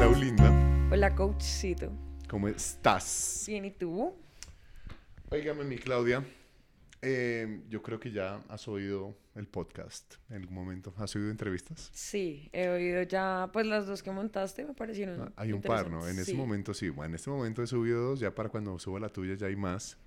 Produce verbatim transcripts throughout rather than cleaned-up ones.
Clau linda, Hola, coachcito. ¿cómo estás? Bien, ¿y tú? Óigame, mi Claudia, eh, yo creo que ya has oído el podcast en algún momento. ¿Has oído entrevistas? Sí, he oído ya, pues las dos que montaste me parecieron Ah, hay un par, ¿no? En interesantes. este Sí. momento sí. Bueno, en este momento he subido dos, ya para cuando suba la tuya ya hay más.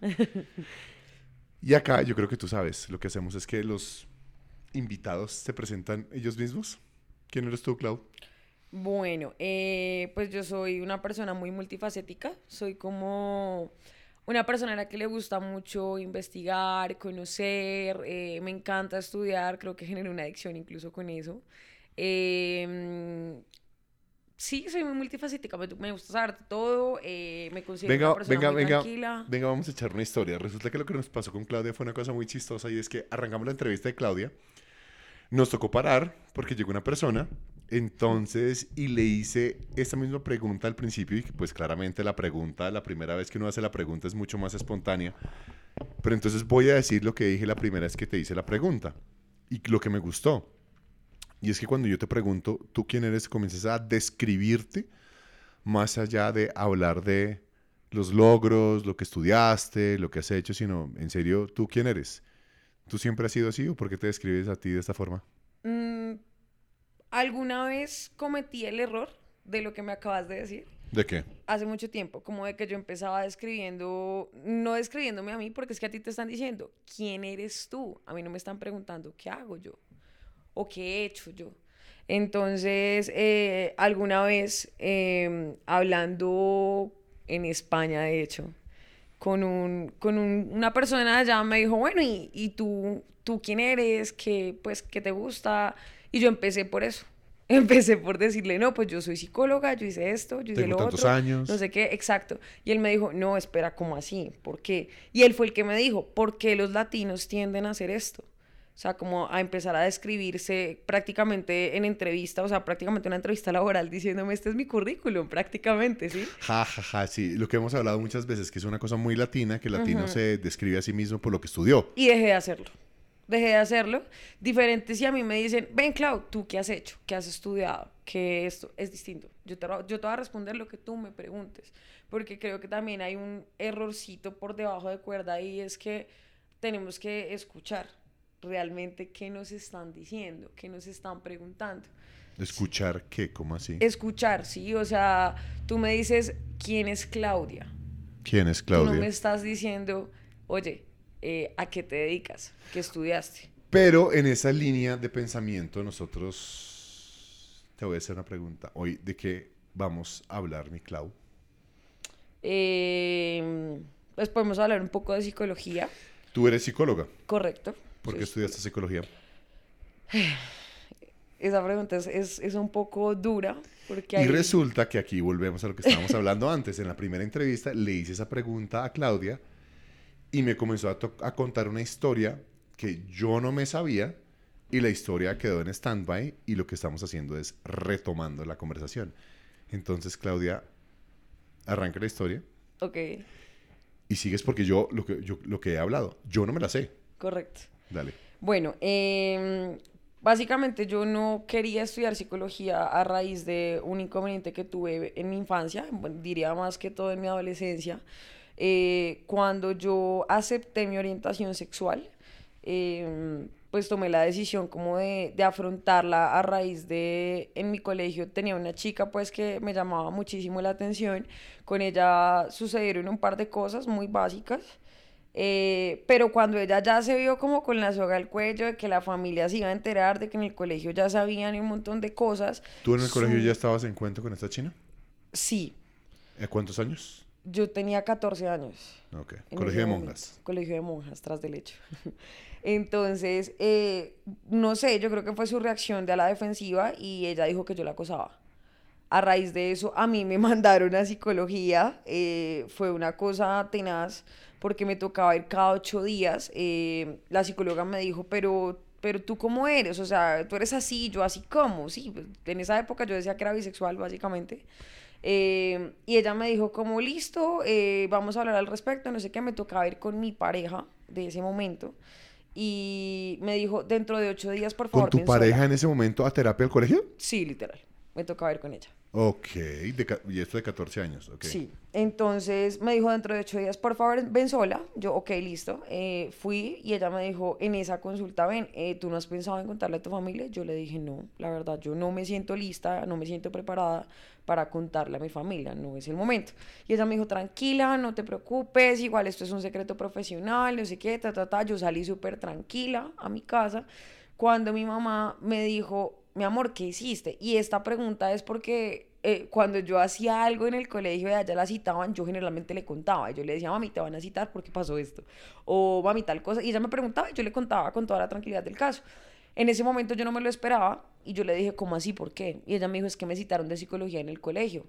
Y acá yo creo que tú sabes, lo que hacemos es que los invitados se presentan ellos mismos. ¿Quién eres tú, Clau? Bueno, eh, pues yo soy una persona muy multifacética. Soy como una persona a la que le gusta mucho investigar, conocer, eh, me encanta estudiar, creo que generé una adicción incluso con eso. Eh, sí, soy muy multifacética, me, me gusta saber de todo, eh, me considero una Venga, persona venga, muy venga, tranquila. venga, vamos a echar una historia. Resulta que lo que nos pasó con Claudia fue una cosa muy chistosa y es que arrancamos la entrevista de Claudia. Nos tocó parar porque llegó una persona, entonces, y le hice esta misma pregunta al principio y que, pues claramente la pregunta, la primera vez que uno hace la pregunta es mucho más espontánea, pero entonces voy a decir lo que dije la primera vez que te hice la pregunta y lo que me gustó. Y es que cuando yo te pregunto, ¿tú quién eres? Comienzas a describirte más allá de hablar de los logros, lo que estudiaste, lo que has hecho, sino en serio, ¿tú quién eres? ¿Tú siempre has sido así o por qué te describes a ti de esta forma? Mm, ¿Alguna vez cometí el error de lo que me acabas de decir? ¿De qué? Hace mucho tiempo, como de que yo empezaba describiendo, no describiéndome a mí, porque es que a ti te están diciendo, ¿quién eres tú? A mí no me están preguntando, ¿qué hago yo? ¿O qué he hecho yo? Entonces, eh, alguna vez, eh, hablando en España, de hecho, con, un, con un- una persona allá me dijo, bueno, ¿y, y tú, tú quién eres? ¿Qué, pues, qué te gusta? Y yo empecé por eso. Empecé por decirle, no, pues yo soy psicóloga, yo hice esto, yo hice Tengo lo tantos otro, no años. sé qué, exacto. Y él me dijo, no, espera, ¿cómo así? ¿Por qué? Y él fue el que me dijo, ¿por qué los latinos tienden a hacer esto? O sea, como a empezar a describirse prácticamente en entrevista, o sea, prácticamente una entrevista laboral diciéndome, este es mi currículum, prácticamente, ¿sí? Ja, ja, ja, sí. Lo que hemos hablado muchas veces, que es una cosa muy latina, que el latino Ujú. se describe a sí mismo por lo que estudió. Y dejé de hacerlo. Dejé de hacerlo. Diferente si a mí me dicen, ven, Clau, ¿tú qué has hecho? ¿Qué has estudiado? ¿Qué esto? Es distinto. Yo te, yo te voy a responder lo que tú me preguntes. Porque creo que también hay un errorcito por debajo de cuerda y es que tenemos que escuchar realmente qué nos están diciendo, qué nos están preguntando. ¿Escuchar qué? ¿Cómo así? Escuchar, ¿sí? O sea, tú me dices, ¿quién es Claudia? ¿Quién es Tú no me Claudia? estás diciendo, oye, eh, ¿a qué te dedicas? ¿Qué estudiaste? Pero en esa línea de pensamiento, nosotros... Te voy a hacer una pregunta. Hoy, ¿de qué vamos a hablar, mi Clau? Eh, pues podemos hablar un poco de psicología, Tú eres psicóloga. correcto. ¿Por Soy qué estudiaste psicóloga. psicología? Esa pregunta es, es, es un poco dura porque Y hay... resulta que aquí volvemos a lo que estábamos hablando antes. En la primera entrevista le hice esa pregunta a Claudia y me comenzó a, to- a contar una historia que yo no me sabía y la historia quedó en stand-by y lo que estamos haciendo es retomando la conversación. Entonces, Claudia, arranca la historia Ok, y sigues porque yo lo que, yo, lo que he hablado, yo no me la sé. correcto. Dale. Bueno, em, básicamente yo no quería estudiar psicología a raíz de un inconveniente que tuve en mi infancia, bueno, diría más que todo en mi adolescencia, eh, cuando yo acepté mi orientación sexual, em, pues tomé la decisión como de, de afrontarla a raíz de, en mi colegio tenía una chica pues que me llamaba muchísimo la atención, con ella sucedieron un par de cosas muy básicas. Eh, pero cuando ella ya se vio como con la soga al cuello de que la familia se iba a enterar, de que en el colegio ya sabían un montón de cosas, ¿Tú en el colegio ya su... estabas en cuento con esta china? Sí, ¿A cuántos años? yo tenía catorce años Ok. en Colegio ese de momento. monjas. Colegio de monjas, tras del hecho. Entonces, eh, no sé, yo creo que fue su reacción de a la defensiva y ella dijo que yo la acosaba. A raíz de eso, a mí me mandaron a psicología. Eh, fue una cosa tenaz porque me tocaba ir cada ocho días. Eh, la psicóloga me dijo, pero, pero tú cómo eres, o sea, tú eres así, yo así como, sí, pues, en esa época yo decía que era bisexual, básicamente. Eh, y ella me dijo, como listo, eh, vamos a hablar al respecto, no sé qué, me tocaba ir con mi pareja de ese momento. Y me dijo, dentro de ocho días, por ¿Con favor, tu ven sola. pareja en ese momento a terapia al colegio? Sí, literal. me tocaba ir con ella. Ok, de ca- y esto de catorce años, ok. Sí, entonces me dijo dentro de ocho días, por favor, ven sola. Yo, ok, listo. Eh, fui y ella me dijo, en esa consulta, ven, eh, ¿tú no has pensado en contarle a tu familia? Yo le dije, no, la verdad, yo no me siento lista, no me siento preparada para contarle a mi familia, no es el momento. Y ella me dijo, tranquila, no te preocupes, igual esto es un secreto profesional, no sé qué, ta, ta, ta. Yo salí súper tranquila a mi casa cuando mi mamá me dijo, mi amor, ¿qué hiciste? Y esta pregunta es porque eh, cuando yo hacía algo en el colegio y allá la citaban, yo generalmente le contaba. Yo le decía, mami, te van a citar porque pasó esto. O mami, tal cosa. Y ella me preguntaba y yo le contaba con toda la tranquilidad del caso. En ese momento yo no me lo esperaba y yo le dije, ¿cómo así? ¿Por qué? Y ella me dijo, es que me citaron de psicología en el colegio.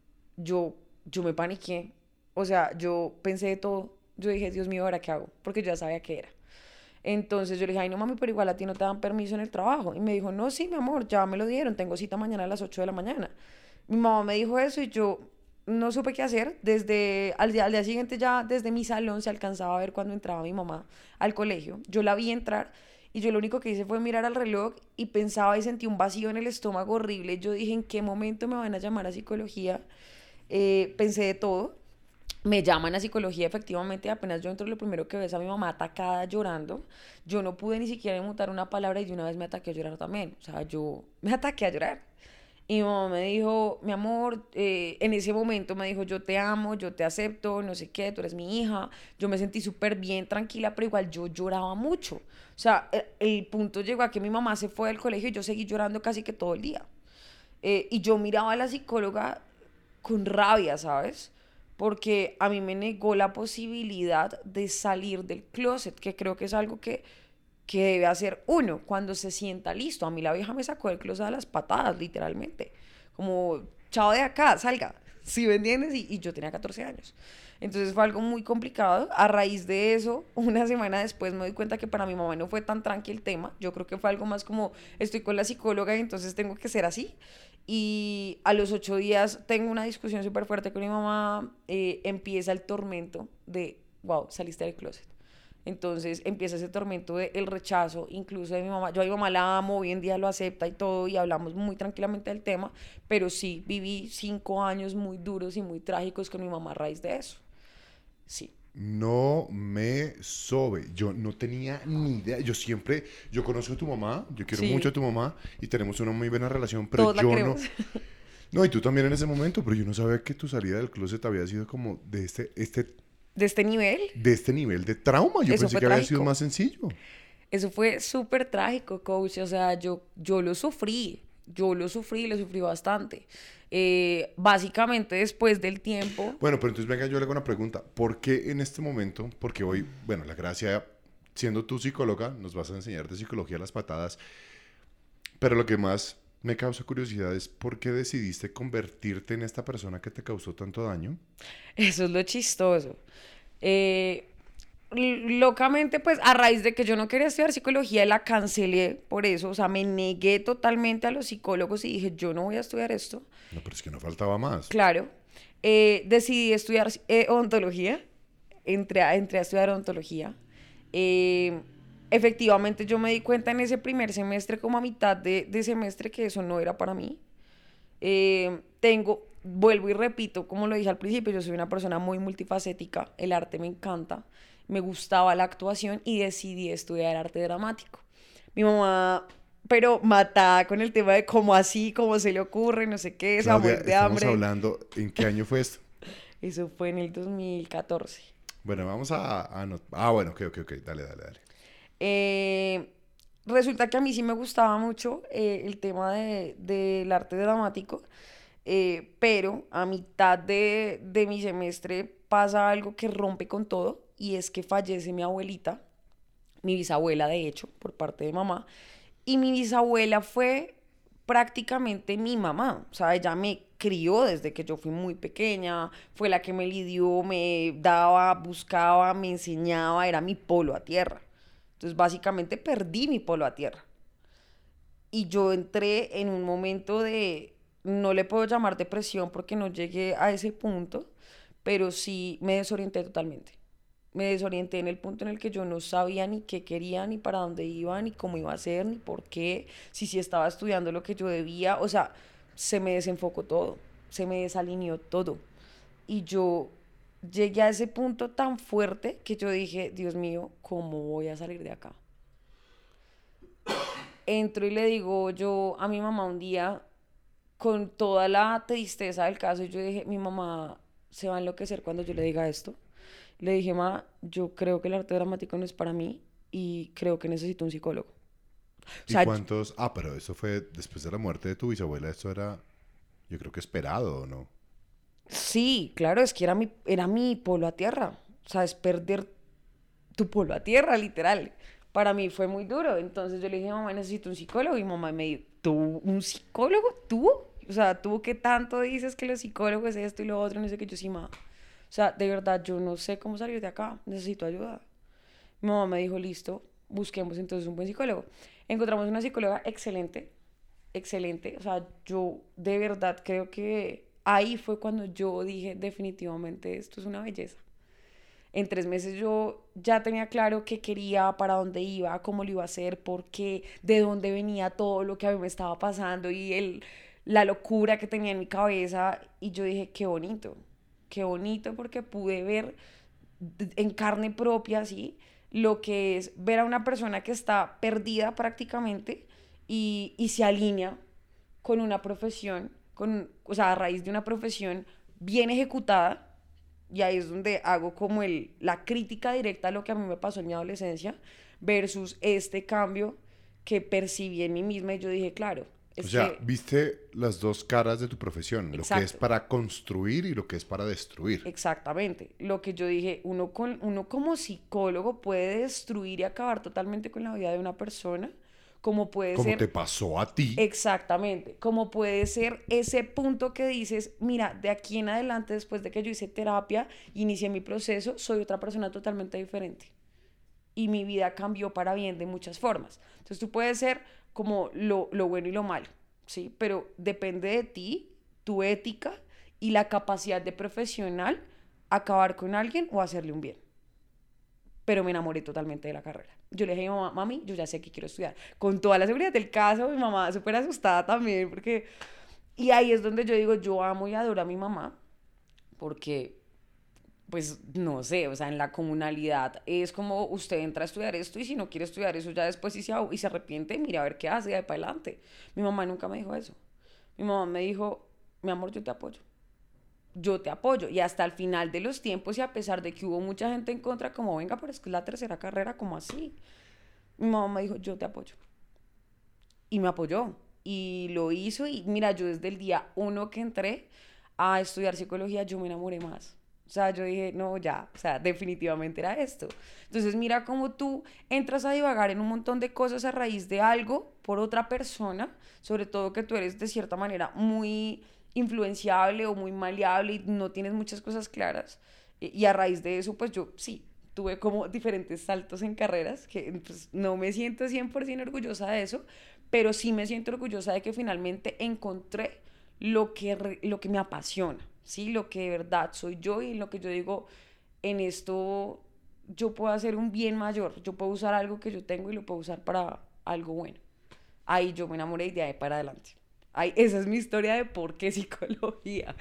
Yo, yo me paniqué. O sea, yo pensé de todo. Yo dije, Dios mío, ¿ahora qué hago? Porque yo ya sabía qué era. Entonces yo le dije, ay, no mami, pero igual a ti no te dan permiso en el trabajo. Y me dijo, no, sí, mi amor, ya me lo dieron, tengo cita mañana a las ocho de la mañana. Mi mamá me dijo eso y yo no supe qué hacer. Desde al día, al día siguiente ya desde mi salón se alcanzaba a ver cuando entraba mi mamá al colegio. Yo la vi entrar y yo lo único que hice fue mirar al reloj y pensaba y sentí un vacío en el estómago horrible. Yo dije, ¿en qué momento me van a llamar a psicología? Eh, pensé de todo. Me llaman a psicología, efectivamente, apenas yo entro, lo primero que ves a mi mamá atacada llorando. Yo no pude ni siquiera inmutar una palabra y de una vez me ataqué a llorar también. O sea, yo me ataqué a llorar. Y mi mamá me dijo, mi amor, eh, en ese momento me dijo, yo te amo, yo te acepto, no sé qué, tú eres mi hija. Yo me sentí súper bien, tranquila, pero igual yo lloraba mucho. O sea, el, el punto llegó a que mi mamá se fue del colegio y yo seguí llorando casi que todo el día. Eh, y yo miraba a la psicóloga con rabia, ¿sabes? Porque a mí me negó la posibilidad de salir del closet, que creo que es algo que, que debe hacer uno cuando se sienta listo. A mí la vieja me sacó del closet a las patadas, literalmente. Como, chao de acá, salga. ¿Sí me entiendes? Y, y yo tenía catorce años. Entonces fue algo muy complicado. A raíz de eso, una semana después me doy cuenta que para mi mamá no fue tan tranqui el tema. Yo creo que fue algo más como, estoy con la psicóloga y entonces tengo que ser así. Y a los ocho días tengo una discusión súper fuerte con mi mamá. Eh, empieza el tormento de, wow, saliste del closet. Entonces empieza ese tormento de el rechazo, incluso de mi mamá. Yo a mi mamá la amo, hoy en día lo acepta y todo, y hablamos muy tranquilamente del tema, pero sí viví cinco años muy duros y muy trágicos con mi mamá a raíz de eso. Sí. No me sobe. Yo no tenía ni idea. Yo siempre, yo conozco a tu mamá, yo quiero Sí, mucho a tu mamá y tenemos una muy buena relación, pero todos la yo no. queremos. No, y tú también en ese momento, pero yo no sabía que tu salida del closet había sido como de este, este, De este nivel, de este nivel de trauma. Yo eso pensé fue que había sido trágico. más sencillo. Eso fue súper trágico, coach. O sea, yo, yo lo sufrí. Yo lo sufrí, lo sufrí bastante. Eh, básicamente, después del tiempo, Bueno, pero entonces venga, yo le hago una pregunta. ¿Por qué en este momento? Porque hoy, bueno, la gracia, siendo tú psicóloga, nos vas a enseñar de psicología a las patadas, pero lo que más me causa curiosidad es por qué decidiste convertirte en esta persona que te causó tanto daño. eso es lo chistoso. Eh, locamente, pues a raíz de que yo no quería estudiar psicología, la cancelé por eso. O sea, me negué totalmente a los psicólogos y dije, yo no voy a estudiar esto. No, pero es que no faltaba más. Claro. Eh, decidí estudiar eh, odontología. Entré a, entré a estudiar odontología. Eh, efectivamente, yo me di cuenta en ese primer semestre, como a mitad de, de semestre, que eso no era para mí. Eh, tengo, vuelvo y repito, como lo dije al principio, yo soy una persona muy multifacética, el arte me encanta, me gustaba la actuación y decidí estudiar arte dramático. Mi mamá, pero matada con el tema de cómo así, cómo se le ocurre, no sé qué, se va a Claudia, morir de estamos hambre. hablando, ¿en qué año fue esto? Eso fue en el dos mil catorce. Bueno, vamos a... a no- ah, bueno, ok, ok, ok, dale, dale, dale. Eh, resulta que a mí sí me gustaba mucho eh, el tema de, del arte dramático, eh, pero a mitad de, de mi semestre pasa algo que rompe con todo y es que fallece mi abuelita, mi bisabuela de hecho, por parte de mamá, y mi bisabuela fue prácticamente mi mamá, o sea, ella me crió desde que yo fui muy pequeña, fue la que me lidió, me daba, buscaba, me enseñaba, era mi polo a tierra. Entonces, básicamente perdí mi polo a tierra. Y yo entré en un momento de, no le puedo llamar depresión porque no llegué a ese punto, pero sí me desorienté totalmente. Me desorienté en el punto en el que yo no sabía ni qué quería, ni para dónde iba, ni cómo iba a ser, ni por qué, si sí estaba estudiando lo que yo debía. O sea, se me desenfocó todo, se me desalineó todo. Y yo llegué a ese punto tan fuerte que yo dije, Dios mío, ¿cómo voy a salir de acá? Entro y le digo yo a mi mamá un día, con toda la tristeza del caso, yo dije, mi mamá se va a enloquecer cuando yo le diga esto. Le dije, ma, yo creo que el arte dramático no es para mí y creo que necesito un psicólogo. O ¿Y sea, cuántos? Ah, pero eso fue después de la muerte de tu bisabuela. Esto era, yo creo que esperado, ¿o no? sí, claro, es que era mi, era mi polo a tierra. O sea, es perder tu polo a tierra, literal. Para mí fue muy duro. Entonces yo le dije, mamá, necesito un psicólogo. Y mamá me dijo, ¿tú, un psicólogo? ¿Tú? O sea, ¿tú qué tanto dices que los psicólogos es esto y lo otro? No sé qué, yo sí, mamá. O sea, de verdad, yo no sé cómo salir de acá. Necesito ayuda. Mi mamá me dijo, listo, busquemos entonces un buen psicólogo. Encontramos una psicóloga excelente, excelente. O sea, yo de verdad creo que ahí fue cuando yo dije, definitivamente esto es una belleza. En tres meses yo ya tenía claro qué quería, para dónde iba, cómo lo iba a hacer, por qué, de dónde venía todo lo que a mí me estaba pasando y el, la locura que tenía en mi cabeza. Y yo dije, qué bonito, qué bonito porque pude ver en carne propia, ¿sí? Lo que es ver a una persona que está perdida prácticamente y, y se alinea con una profesión, con, o sea, a raíz de una profesión bien ejecutada. Y ahí es donde hago como el, la crítica directa a lo que a mí me pasó en mi adolescencia versus este cambio que percibí en mí misma y yo dije, claro, O es sea, que, viste las dos caras de tu profesión, lo que es exacto, para construir y lo que es para destruir. exactamente, lo que yo dije, uno, con, uno como psicólogo puede destruir y acabar totalmente con la vida de una persona, como puede Como te ser. pasó a ti. Exactamente, como puede ser ese punto que dices, mira, de aquí en adelante, después de que yo hice terapia, inicié mi proceso, soy otra persona totalmente diferente. Y mi vida cambió para bien de muchas formas. Entonces tú puedes ser como lo, lo bueno y lo malo, ¿sí? Pero depende de ti, tu ética y la capacidad de profesional acabar con alguien o hacerle un bien. Pero me enamoré totalmente de la carrera. Yo le dije a mi mamá, mami, yo ya sé que quiero estudiar. Con toda la seguridad del caso, mi mamá súper asustada también, porque. Y ahí es donde yo digo, yo amo y adoro a mi mamá, porque, pues, no sé, o sea, en la comunalidad es como usted entra a estudiar esto y si no quiere estudiar eso ya después y se, y se arrepiente, mira a ver qué hace de ahí para adelante. Mi mamá nunca me dijo eso. Mi mamá me dijo, mi amor, yo te apoyo, yo te apoyo. Y hasta el final de los tiempos y a pesar de que hubo mucha gente en contra, como venga, pero es que es la tercera carrera, como así. Mi mamá me dijo, yo te apoyo. Y me apoyó. Y lo hizo y mira, yo desde el día uno que entré a estudiar psicología, yo me enamoré más. O sea, yo dije, no, ya, o sea, definitivamente era esto. Entonces, mira cómo tú entras a divagar en un montón de cosas a raíz de algo por otra persona, sobre todo que tú eres de cierta manera muy influenciable o muy maleable y no tienes muchas cosas claras. Y a raíz de eso, pues yo sí, tuve como diferentes saltos en carreras, que pues, no me siento cien por ciento orgullosa de eso, pero sí me siento orgullosa de que finalmente encontré lo que, lo que me apasiona, ¿sí? Lo que de verdad soy yo y lo que yo digo, en esto yo puedo hacer un bien mayor, yo puedo usar algo que yo tengo y lo puedo usar para algo bueno. Ahí yo me enamoré y de ahí para adelante. Ay, esa es mi historia de por qué psicología.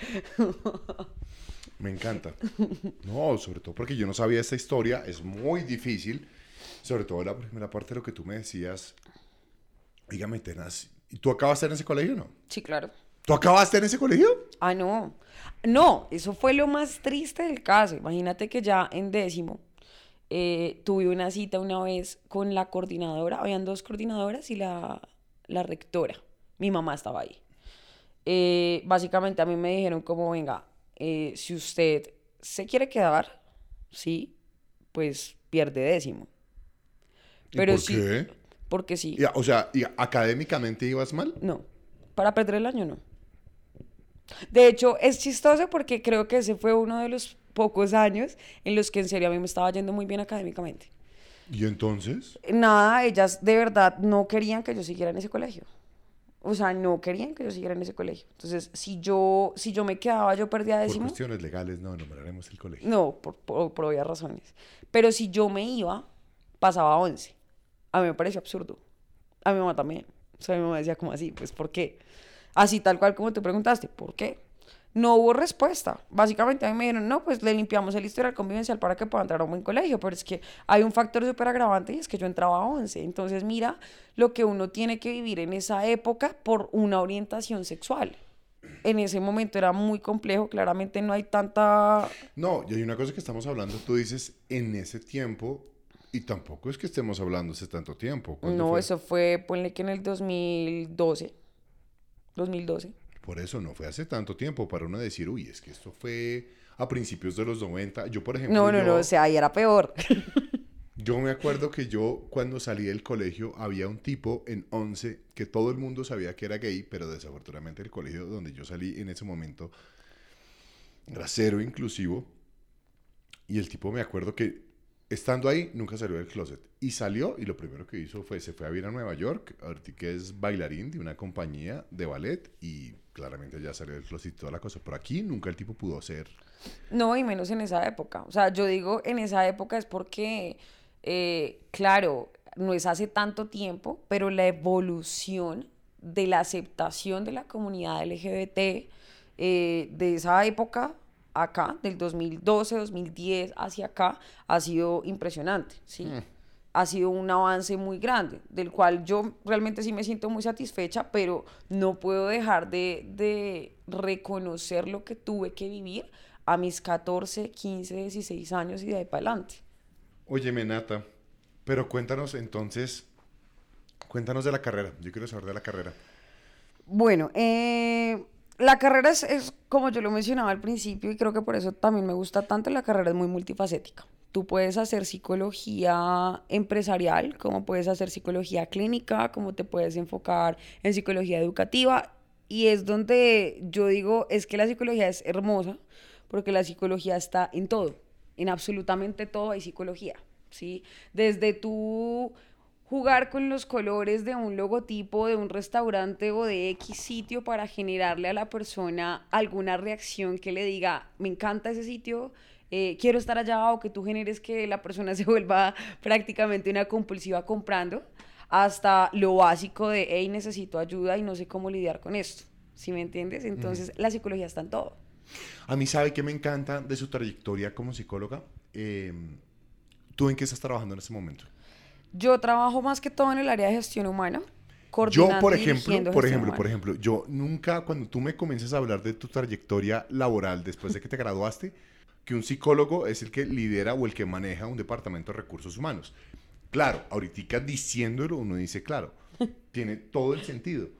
Me encanta. No, sobre todo porque yo no sabía esta historia, es muy difícil, sobre todo la primera parte de lo que tú me decías. Dígame, tenaz. ¿Y tú acabaste en ese colegio o no? Sí, claro. ¿Tú acabaste en ese colegio? Ah, no. No, eso fue lo más triste del caso. Imagínate que ya en décimo eh, tuve una cita una vez con la coordinadora. Habían dos coordinadoras y la, la rectora. Mi mamá estaba ahí. Eh, básicamente a mí me dijeron como, venga, eh, si usted se quiere quedar, sí, pues pierde décimo. ¿Y Pero por sí, qué? porque sí, Y, o sea, ¿y académicamente ibas mal? no. Para perder el año, no. De hecho, es chistoso porque creo que ese fue uno de los pocos años en los que en serio a mí me estaba yendo muy bien académicamente. ¿Y entonces? Nada, ellas de verdad no querían que yo siguiera en ese colegio. O sea, no querían que yo siguiera en ese colegio. Entonces, si yo, si yo me quedaba, yo perdía Por décimo. cuestiones legales no nombraremos el colegio. No, por, por, por obvias razones. Pero si yo me iba, pasaba a once. A mí me pareció absurdo. A mi mamá también. O sea, mi mamá decía como así, pues, ¿por qué? Así tal cual como tú preguntaste, ¿por qué? No hubo respuesta. Básicamente a mí me dijeron, no, pues le limpiamos el historial convivencial para que pueda entrar a un buen colegio, pero es que hay un factor súper agravante y es que yo entraba a once. Entonces mira lo que uno tiene que vivir en esa época por una orientación sexual. En ese momento era muy complejo, claramente no hay tanta... No, y hay una cosa que estamos hablando, tú dices en ese tiempo, y tampoco es que estemos hablando hace tanto tiempo. No, fue? eso fue, ponle que en el dos mil doce. dos mil doce. Por eso no fue hace tanto tiempo para uno decir, uy, es que esto fue a principios de los noventa. Yo, por ejemplo, No, no, yo, no, o sea, ahí era peor. yo me acuerdo que yo cuando salí del colegio había un tipo en once que todo el mundo sabía que era gay, pero desafortunadamente el colegio donde yo salí en ese momento era cero inclusivo. Y el tipo, me acuerdo que estando ahí nunca salió del closet. Y salió y lo primero que hizo fue, se fue a vivir a Nueva York, ahorita que es bailarín de una compañía de ballet y claramente ya salió del closet y toda la cosa. Pero aquí nunca el tipo pudo ser. No, y menos en esa época. O sea, yo digo en esa época es porque, eh, claro, no es hace tanto tiempo, pero la evolución de la aceptación de la comunidad L G B T eh, de esa época acá, del dos mil doce, dos mil diez hacia acá, ha sido impresionante, ¿sí? Mm. Ha sido un avance muy grande, del cual yo realmente sí me siento muy satisfecha, pero no puedo dejar de, de reconocer lo que tuve que vivir a mis catorce, quince, dieciséis años y de ahí para adelante. Oye, Menata, pero cuéntanos entonces, cuéntanos de la carrera. Yo quiero saber de la carrera. Bueno, eh, la carrera es, es, como yo lo mencionaba al principio, y creo que por eso también me gusta tanto, la carrera es muy multifacética. Tú puedes hacer psicología empresarial, como puedes hacer psicología clínica, como te puedes enfocar en psicología educativa, y es donde yo digo, es que la psicología es hermosa, porque la psicología está en todo, en absolutamente todo hay psicología, ¿sí? Desde tú jugar con los colores de un logotipo de un restaurante o de X sitio para generarle a la persona alguna reacción que le diga, me encanta ese sitio, eh, quiero estar allá, o que tú generes que la persona se vuelva prácticamente una compulsiva comprando, hasta lo básico de, hey, necesito ayuda y no sé cómo lidiar con esto, ¿sí me entiendes? Entonces, mm. la psicología está en todo. A mí, ¿sabe qué me encanta de su trayectoria como psicóloga? Eh, ¿Tú en qué estás trabajando en este momento? Yo trabajo más que todo en el área de gestión humana. Yo, por ejemplo, por ejemplo, por ejemplo, yo nunca, cuando tú me comienzas a hablar de tu trayectoria laboral después de que te graduaste, que un psicólogo es el que lidera o el que maneja un departamento de recursos humanos. Claro, ahorita diciéndolo uno dice, claro, tiene todo el sentido.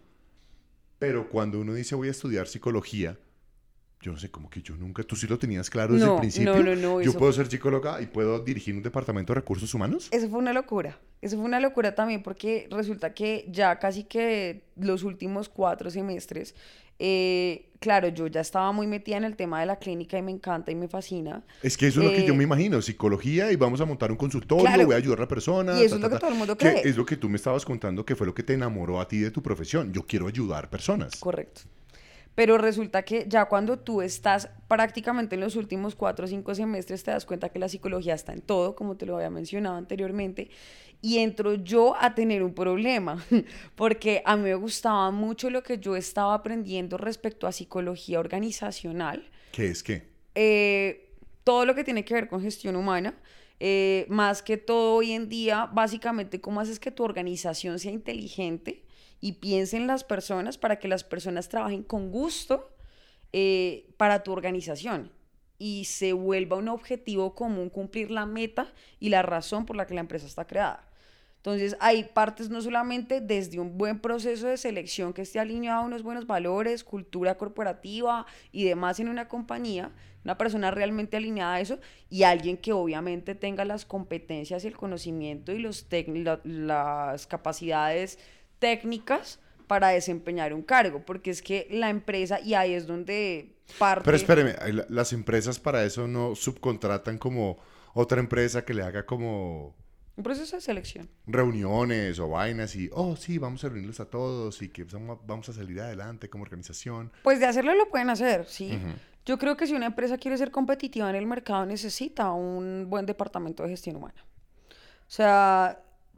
Pero cuando uno dice voy a estudiar psicología, yo no sé, como que yo nunca, ¿tú sí lo tenías claro desde no, el principio? No, no, no. ¿Yo eso... puedo ser psicóloga y puedo dirigir un departamento de recursos humanos? Eso fue una locura. Eso fue una locura también porque resulta que ya casi que los últimos cuatro semestres, eh, claro, yo ya estaba muy metida en el tema de la clínica y me encanta y me fascina. Es que eso es eh, lo que yo me imagino, psicología y vamos a montar un consultorio, claro, voy a ayudar a la persona. Y eso ta, es lo ta, que todo el mundo cree. Que es lo que tú me estabas contando que fue lo que te enamoró a ti de tu profesión. Yo quiero ayudar personas. Correcto. Pero resulta que ya cuando tú estás prácticamente en los últimos cuatro o cinco semestres te das cuenta que la psicología está en todo, como te lo había mencionado anteriormente, y entro yo a tener un problema, porque a mí me gustaba mucho lo que yo estaba aprendiendo respecto a psicología organizacional. ¿Qué es qué? Eh, todo lo que tiene que ver con gestión humana, eh, más que todo hoy en día, básicamente cómo haces que tu organización sea inteligente y piense en las personas para que las personas trabajen con gusto eh, para tu organización y se vuelva un objetivo común cumplir la meta y la razón por la que la empresa está creada. Entonces hay partes no solamente desde un buen proceso de selección que esté alineado a unos buenos valores, cultura corporativa y demás en una compañía, una persona realmente alineada a eso y alguien que obviamente tenga las competencias, el conocimiento y los tec- la, las capacidades técnicas para desempeñar un cargo, porque es que la empresa, y ahí es donde parte... Pero espéreme, las empresas para eso no subcontratan como otra empresa que le haga como... Un proceso de selección. Reuniones o vainas y, oh, sí, vamos a reunirlos a todos y que vamos a salir adelante como organización. Pues de hacerlo lo pueden hacer, sí. Uh-huh. Yo creo que si una empresa quiere ser competitiva en el mercado necesita un buen departamento de gestión humana. O sea...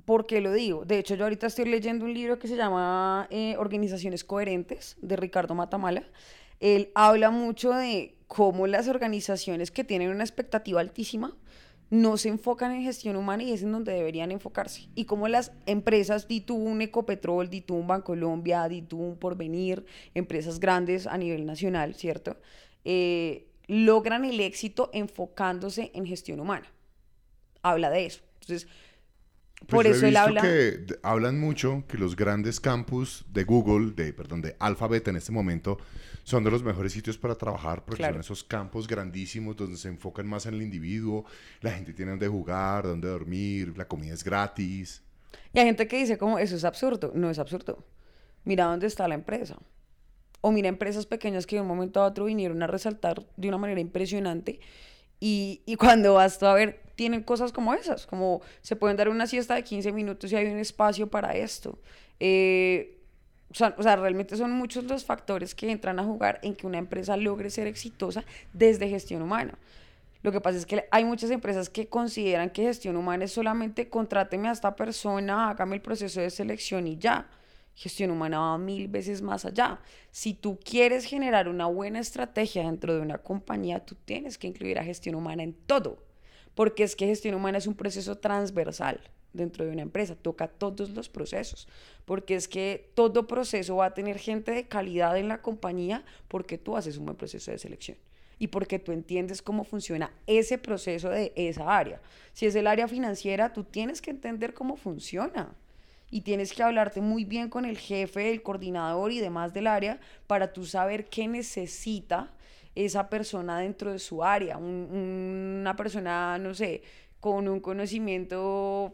¿Por qué lo digo? De hecho, yo ahorita estoy leyendo un libro que se llama eh, Organizaciones Coherentes, de Ricardo Matamala. Él habla mucho de cómo las organizaciones que tienen una expectativa altísima no se enfocan en gestión humana y es en donde deberían enfocarse. Y cómo las empresas, di tú un Ecopetrol, di tú un Bancolombia, di tú un Porvenir, empresas grandes a nivel nacional, ¿cierto? Eh, logran el éxito enfocándose en gestión humana. Habla de eso. Entonces, por Pues yo eso he él visto habla... que d- hablan mucho que los grandes campus de Google, de, perdón, de Alphabet en este momento, son de los mejores sitios para trabajar porque Claro. son esos campos grandísimos donde se enfocan más en el individuo, la gente tiene donde jugar, donde dormir, la comida es gratis. Y hay gente que dice como, eso es absurdo. No es absurdo. Mira dónde está la empresa. O mira empresas pequeñas que de un momento a otro vinieron a resaltar de una manera impresionante. Y, y cuando vas tú a ver, tienen cosas como esas, como se pueden dar una siesta de quince minutos y hay un espacio para esto. Eh, o sea, o sea, realmente son muchos los factores que entran a jugar en que una empresa logre ser exitosa desde gestión humana. Lo que pasa es que hay muchas empresas que consideran que gestión humana es solamente contráteme a esta persona, hágame el proceso de selección y ya. Gestión humana va mil veces más allá. Si tú quieres generar una buena estrategia dentro de una compañía, tú tienes que incluir a gestión humana en todo, porque es que gestión humana es un proceso transversal dentro de una empresa, toca todos los procesos, porque es que todo proceso va a tener gente de calidad en la compañía porque tú haces un buen proceso de selección y porque tú entiendes cómo funciona ese proceso de esa área. Si es el área financiera, tú tienes que entender cómo funciona y tienes que hablarte muy bien con el jefe, el coordinador y demás del área para tú saber qué necesita esa persona dentro de su área. Un, una persona, no sé, con un conocimiento,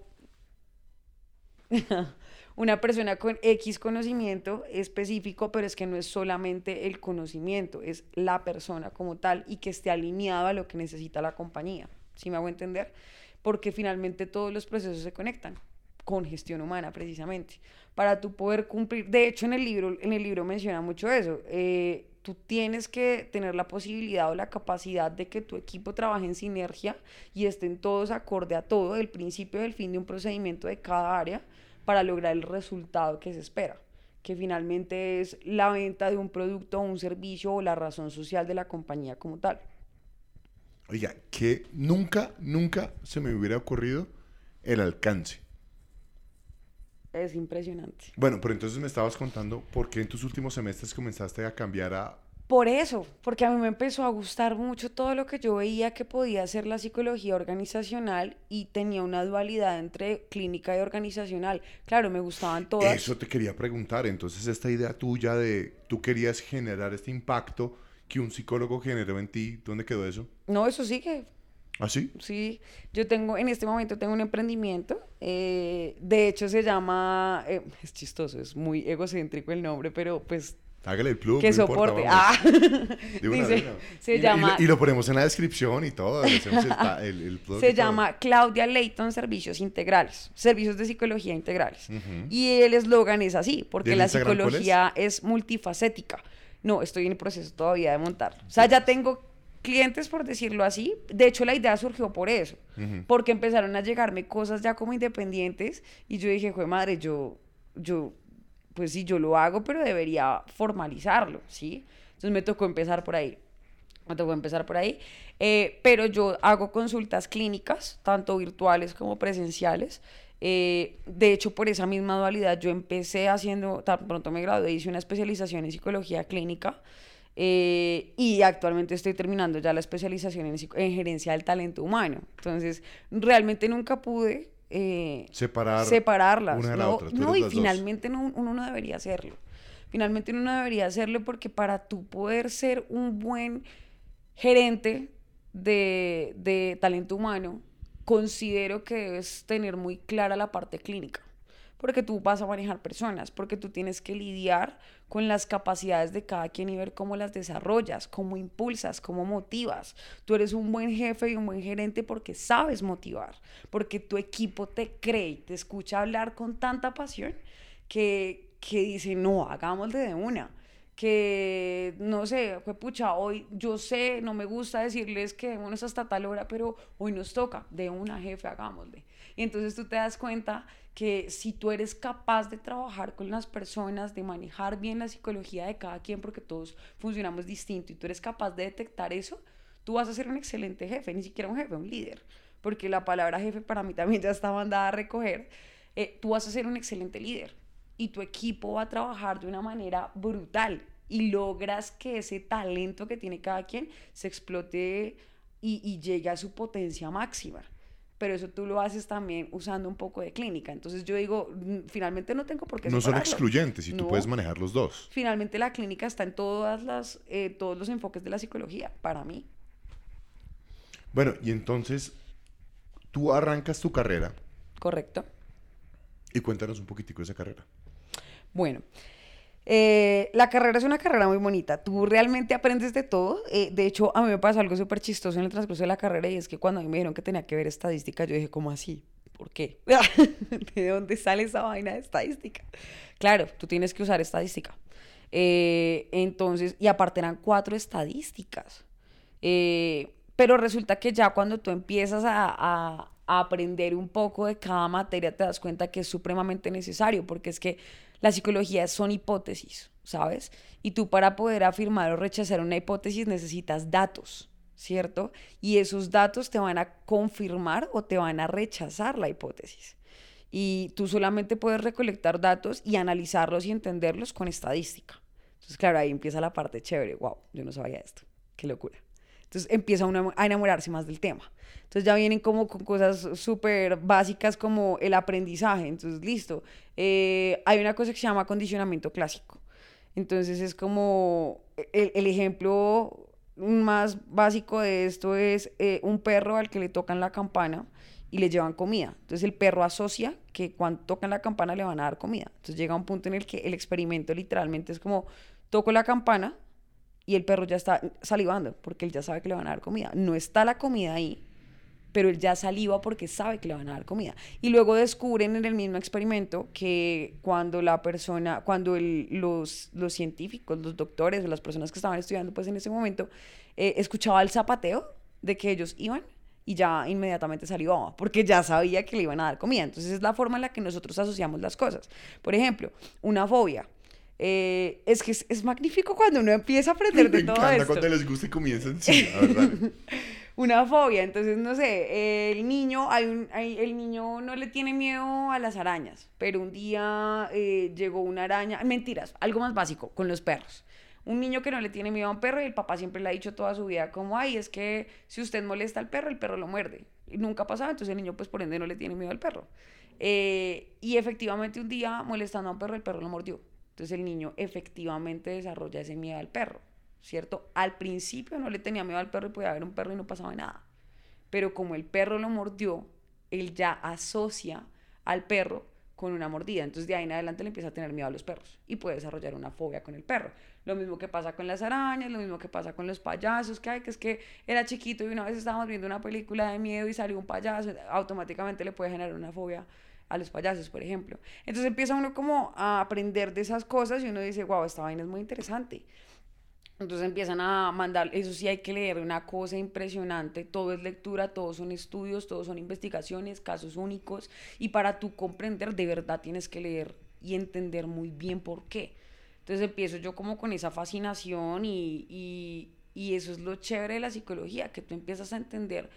una persona con X conocimiento específico, pero es que no es solamente el conocimiento, es la persona como tal y que esté alineado a lo que necesita la compañía. ¿Sí me hago entender? Porque finalmente todos los procesos se conectan con gestión humana precisamente, para tú poder cumplir. De hecho, en el libro, en el libro menciona mucho eso. Eh, tú tienes que tener la posibilidad o la capacidad de que tu equipo trabaje en sinergia y estén todos acorde a todo, el principio y el fin de un procedimiento de cada área para lograr el resultado que se espera, que finalmente es la venta de un producto o un servicio o la razón social de la compañía como tal. Oiga, que nunca, nunca se me hubiera ocurrido el alcance. Es impresionante. Bueno, pero entonces me estabas contando por qué en tus últimos semestres comenzaste a cambiar a... Por eso, porque a mí me empezó a gustar mucho todo lo que yo veía que podía hacer la psicología organizacional y tenía una dualidad entre clínica y organizacional. Claro, me gustaban todas. Eso te quería preguntar. Entonces, esta idea tuya de tú querías generar este impacto que un psicólogo generó en ti, ¿dónde quedó eso? No, eso sí que ¿Ah, sí? sí, yo tengo, en este momento tengo un emprendimiento, eh, de hecho se llama, eh, es chistoso, es muy egocéntrico el nombre, pero pues Hágale el plug, que no importa, soporte. vamos. Ah, De una, dice, de una. se y, llama, y, y lo ponemos en la descripción y todo. Le hacemos el, ta- el, el plug y se todo. llama Claudia Leighton Servicios Integrales, Servicios de Psicología Integrales. Ujú. Y el eslogan es así, porque ¿Del la Instagram cuál es? psicología es multifacética. No, estoy en el proceso todavía de montar. O sea, ya tengo clientes, por decirlo así. De hecho, la idea surgió por eso, Ujú. porque empezaron a llegarme cosas ya como independientes y yo dije, jue madre, yo, yo, pues sí, yo lo hago, pero debería formalizarlo, ¿sí? Entonces me tocó empezar por ahí. Me tocó empezar por ahí. Eh, pero yo hago consultas clínicas, tanto virtuales como presenciales. Eh, de hecho, por esa misma dualidad, yo empecé haciendo, tan pronto me gradué, hice una especialización en psicología clínica. Eh, y actualmente estoy terminando ya la especialización en, psico- en gerencia del talento humano. Entonces, realmente nunca pude eh, Separar separarlas. una de la ¿no? otra. Tú No, eres y las dos. finalmente no- uno no debería hacerlo. Finalmente uno no debería hacerlo porque para tú poder ser un buen gerente de, de talento humano, considero que debes tener muy clara la parte clínica, porque tú vas a manejar personas, porque tú tienes que lidiar con las capacidades de cada quien y ver cómo las desarrollas, cómo impulsas, cómo motivas. Tú eres un buen jefe y un buen gerente porque sabes motivar, porque tu equipo te cree y te escucha hablar con tanta pasión que, que dice, no, hagámosle de una. que, no sé, fue pucha, hoy yo sé, no me gusta decirles que démonos hasta tal hora, pero hoy nos toca, de una jefe, hagámosle. Y entonces tú te das cuenta que si tú eres capaz de trabajar con las personas, de manejar bien la psicología de cada quien, porque todos funcionamos distinto, y tú eres capaz de detectar eso, tú vas a ser un excelente jefe, ni siquiera un jefe, un líder, porque la palabra jefe para mí también ya está mandada a recoger. Eh, tú vas a ser un excelente líder y tu equipo va a trabajar de una manera brutal y logras que ese talento que tiene cada quien se explote y, y llegue a su potencia máxima. Pero eso tú lo haces también usando un poco de clínica. Entonces yo digo, finalmente no tengo por qué No son separarlo. excluyentes y tú No. puedes manejar los dos. Finalmente la clínica está en todas las, eh, todos los enfoques de la psicología, para mí. Bueno, y entonces tú arrancas tu carrera. Correcto. Y cuéntanos un poquitico de esa carrera. Bueno, eh, la carrera es una carrera muy bonita. Tú realmente aprendes de todo. Eh, de hecho, a mí me pasó algo súper chistoso en el transcurso de la carrera, y es que cuando a mí me dijeron que tenía que ver estadística, yo dije, ¿cómo así? ¿Por qué? ¿De dónde sale esa vaina de estadística? Claro, tú tienes que usar estadística. Eh, entonces, y aparte eran cuatro estadísticas. Eh, pero resulta que ya cuando tú empiezas a, a, a aprender un poco de cada materia, te das cuenta que es supremamente necesario, porque es que la psicología son hipótesis, ¿sabes? Y tú, para poder afirmar o rechazar una hipótesis, necesitas datos, ¿cierto? Y esos datos te van a confirmar o te van a rechazar la hipótesis. Y tú solamente puedes recolectar datos y analizarlos y entenderlos con estadística. Entonces, claro, ahí empieza la parte chévere. Wow, yo no sabía esto. Qué locura. Entonces empieza uno a enamorarse más del tema. Entonces ya vienen como con cosas súper básicas como el aprendizaje. Entonces, listo. Eh, hay una cosa que se llama condicionamiento clásico. Entonces es como el, el ejemplo más básico de esto es eh, un perro al que le tocan la campana y le llevan comida. Entonces el perro asocia que cuando tocan la campana le van a dar comida. Entonces llega un punto en el que el experimento literalmente es como, toco la campana y el perro ya está salivando porque él ya sabe que le van a dar comida. No está la comida ahí, pero él ya saliva porque sabe que le van a dar comida. Y luego descubren en el mismo experimento que cuando la persona, cuando el, los, los científicos, los doctores o las personas que estaban estudiando pues en ese momento, eh, escuchaba el zapateo de que ellos iban, y ya inmediatamente salivaba, porque ya sabía que le iban a dar comida. Entonces es la forma en la que nosotros asociamos las cosas. Por ejemplo, una fobia. Eh, es que es, es magnífico cuando uno empieza a aprender de Me todo encanta esto. cuando les gusta y comienzan, sí, a verdad. Una fobia, entonces, no sé, eh, el niño, hay un, hay, el niño no le tiene miedo a las arañas, pero un día eh, llegó una araña, mentiras, algo más básico, con los perros. Un niño que no le tiene miedo a un perro, y el papá siempre le ha dicho toda su vida como, ay, es que si usted molesta al perro, el perro lo muerde. Y nunca pasaba, entonces el niño pues por ende no le tiene miedo al perro. Eh, y efectivamente un día, molestando a un perro, el perro lo mordió. Entonces el niño efectivamente desarrolla ese miedo al perro, ¿cierto? Al principio no le tenía miedo al perro y podía haber un perro y no pasaba nada. Pero como el perro lo mordió, él ya asocia al perro con una mordida. Entonces de ahí en adelante le empieza a tener miedo a los perros y puede desarrollar una fobia con el perro. Lo mismo que pasa con las arañas, lo mismo que pasa con los payasos, que hay, que es que era chiquito y una vez estábamos viendo una película de miedo y salió un payaso, automáticamente le puede generar una fobia a los payasos, por ejemplo. Entonces empieza uno como a aprender de esas cosas y uno dice, wow, esta vaina es muy interesante. Entonces empiezan a mandar, eso sí hay que leer, una cosa impresionante, todo es lectura, todos son estudios, todos son investigaciones, casos únicos, y para tú comprender de verdad tienes que leer y entender muy bien por qué. Entonces empiezo yo como con esa fascinación y, y, y eso es lo chévere de la psicología, que tú empiezas a entender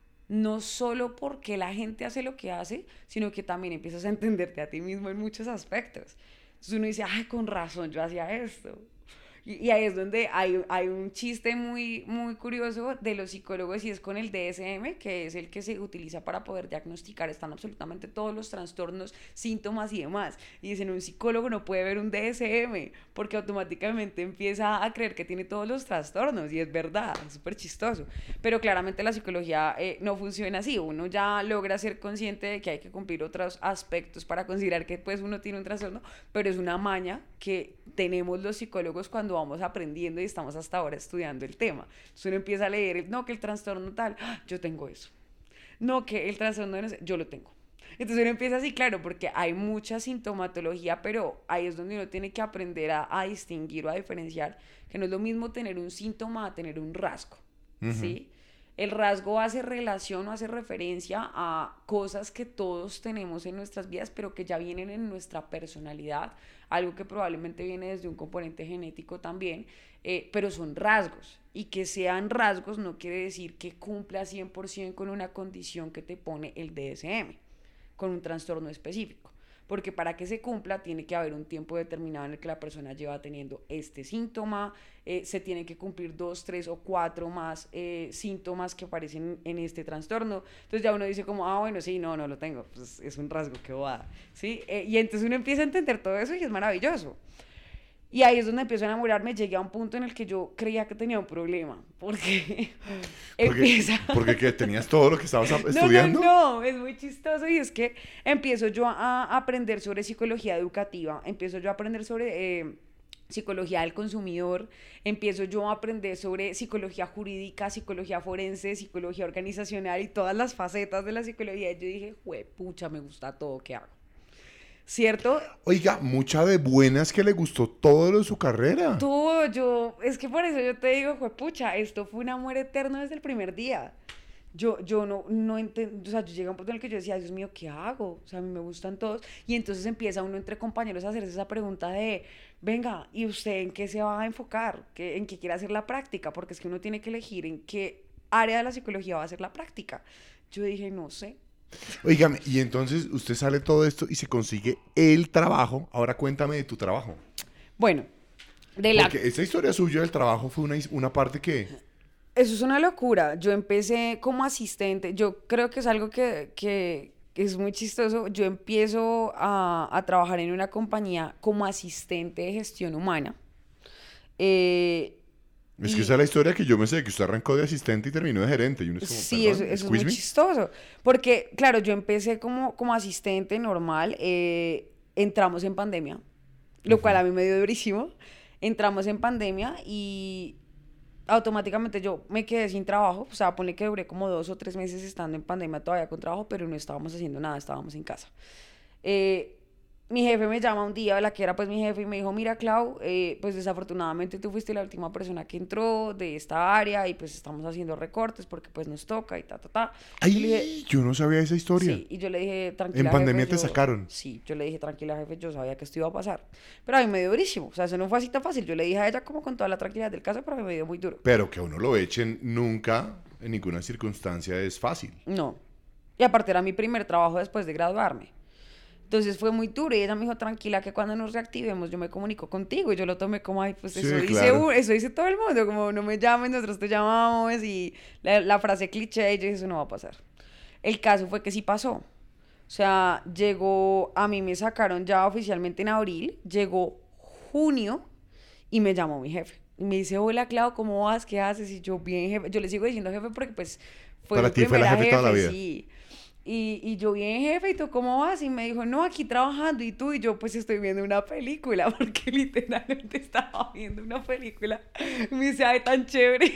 no solo por qué la gente hace lo que hace, sino que también empiezas a entenderte a ti mismo en muchos aspectos. Entonces uno dice, ay, con razón yo hacía esto. Y, y ahí es donde hay, hay un chiste muy, muy curioso de los psicólogos, y es con el D S M, que es el que se utiliza para poder diagnosticar, están absolutamente todos los trastornos, síntomas y demás. Y dicen, un psicólogo no puede ver un D S M porque automáticamente empieza a creer que tiene todos los trastornos, y es verdad, es súper chistoso. Pero claramente la psicología eh, no funciona así. Uno ya logra ser consciente de que hay que cumplir otros aspectos para considerar que pues uno tiene un trastorno, pero es una maña que tenemos los psicólogos cuando vamos aprendiendo y estamos hasta ahora estudiando el tema. Entonces uno empieza a leer, no, que el trastorno tal, ¡ah! Yo tengo eso. No, que el trastorno, no sé, yo lo tengo. Entonces uno empieza así, claro, porque hay mucha sintomatología, pero ahí es donde uno tiene que aprender a, a distinguir o a diferenciar, que no es lo mismo tener un síntoma a tener un rasgo, Ujú. ¿sí? El rasgo hace relación o hace referencia a cosas que todos tenemos en nuestras vidas, pero que ya vienen en nuestra personalidad, algo que probablemente viene desde un componente genético también, eh, pero son rasgos. Y que sean rasgos no quiere decir que cumpla cien por ciento con una condición que te pone el D S M, con un trastorno específico. Porque para que se cumpla tiene que haber un tiempo determinado en el que la persona lleva teniendo este síntoma, eh, se tienen que cumplir dos, tres o cuatro más eh, síntomas que aparecen en este trastorno. Entonces ya uno dice como, ah, bueno, sí, no, no lo tengo, pues es un rasgo, qué bobada, ¿sí? Eh, y entonces uno empieza a entender todo eso y es maravilloso. Y ahí es donde empiezo a enamorarme, llegué a un punto en el que yo creía que tenía un problema, porque Porque, empieza... porque ¿qué? ¿Tenías todo lo que estabas ap- No, no, estudiando? no, es muy chistoso y es que empiezo yo a aprender sobre psicología educativa, empiezo yo a aprender sobre eh, psicología del consumidor, empiezo yo a aprender sobre psicología jurídica, psicología forense, psicología organizacional y todas las facetas de la psicología. Y yo dije, pucha, me gusta todo que hago. ¿Cierto? Oiga, mucha de buenas que le gustó todo lo de su carrera. Tú, yo, es que por eso yo te digo, pucha, esto fue un amor eterno desde el primer día. Yo, yo no, no entiendo, o sea, yo llegué a un punto en el que yo decía, Dios mío, ¿qué hago? O sea, a mí me gustan todos. Y entonces empieza uno entre compañeros a hacerse esa pregunta de, venga, ¿y usted en qué se va a enfocar? ¿Qué, ¿En qué quiere hacer la práctica? Porque es que uno tiene que elegir en qué área de la psicología va a hacer la práctica. Yo dije, no sé. Óigame, y entonces usted sale todo esto y se consigue el trabajo. Ahora cuéntame de tu trabajo. Bueno, de la... Porque esa historia suya del trabajo fue una, his- una parte que... Eso es una locura. Yo empecé como asistente. Yo creo que es algo que, que es muy chistoso. Yo empiezo a, a trabajar en una compañía como asistente de gestión humana. Eh, Es que y esa es la historia que yo me sé, que usted arrancó de asistente y terminó de gerente. Y uno es como, sí, eso, perdón, eso es excuse muy me. chistoso. Porque, claro, yo empecé como, como asistente normal. Eh, entramos en pandemia, lo cual Ujú. a mí me dio durísimo. Entramos en pandemia y automáticamente yo me quedé sin trabajo. O sea, ponle que duré como dos o tres meses estando en pandemia todavía con trabajo, pero no estábamos haciendo nada, estábamos en casa. Eh, Mi jefe me llama un día, la que era pues mi jefe, y me dijo, mira, Clau, eh, pues desafortunadamente tú fuiste la última persona que entró de esta área y pues estamos haciendo recortes porque pues nos toca y ta, ta, ta. Yo le dije, Ay, yo no sabía esa historia. sí, y yo le dije, En tranquila, pandemia jefe, te yo... sacaron. Sí, yo le dije, tranquila, jefe, yo sabía que esto iba a pasar. Pero a mí me dio durísimo, o sea, eso no fue así tan fácil. Yo le dije a ella como con toda la tranquilidad del caso, pero a mí me dio muy duro. Pero que a uno lo echen nunca, en ninguna circunstancia, es fácil. No. Y aparte era mi primer trabajo después de graduarme. Entonces fue muy duro y ella me dijo, tranquila, que cuando nos reactivemos yo me comunico contigo. Y yo lo tomé como, ay, pues Sí, eso dice, claro. u- eso dice todo el mundo, como no me llamen, nosotros te llamamos y la, la frase cliché, y yo dije, eso no va a pasar. El caso fue que sí pasó. O sea, llegó, a mí me sacaron ya oficialmente en abril, llegó junio y me llamó mi jefe. Y me dice, hola, Clau, ¿cómo vas? ¿Qué haces? Y yo, bien, jefe. Yo le sigo diciendo jefe porque pues fue mi Para ti fue la primera jefe toda la jefe, vida. sí. Y, y yo, bien, jefe, ¿y tú cómo vas? Y me dijo, no, aquí trabajando. ¿Y tú? Y yo, pues estoy viendo una película, porque literalmente estaba viendo una película. Y me dice, ay, tan chévere.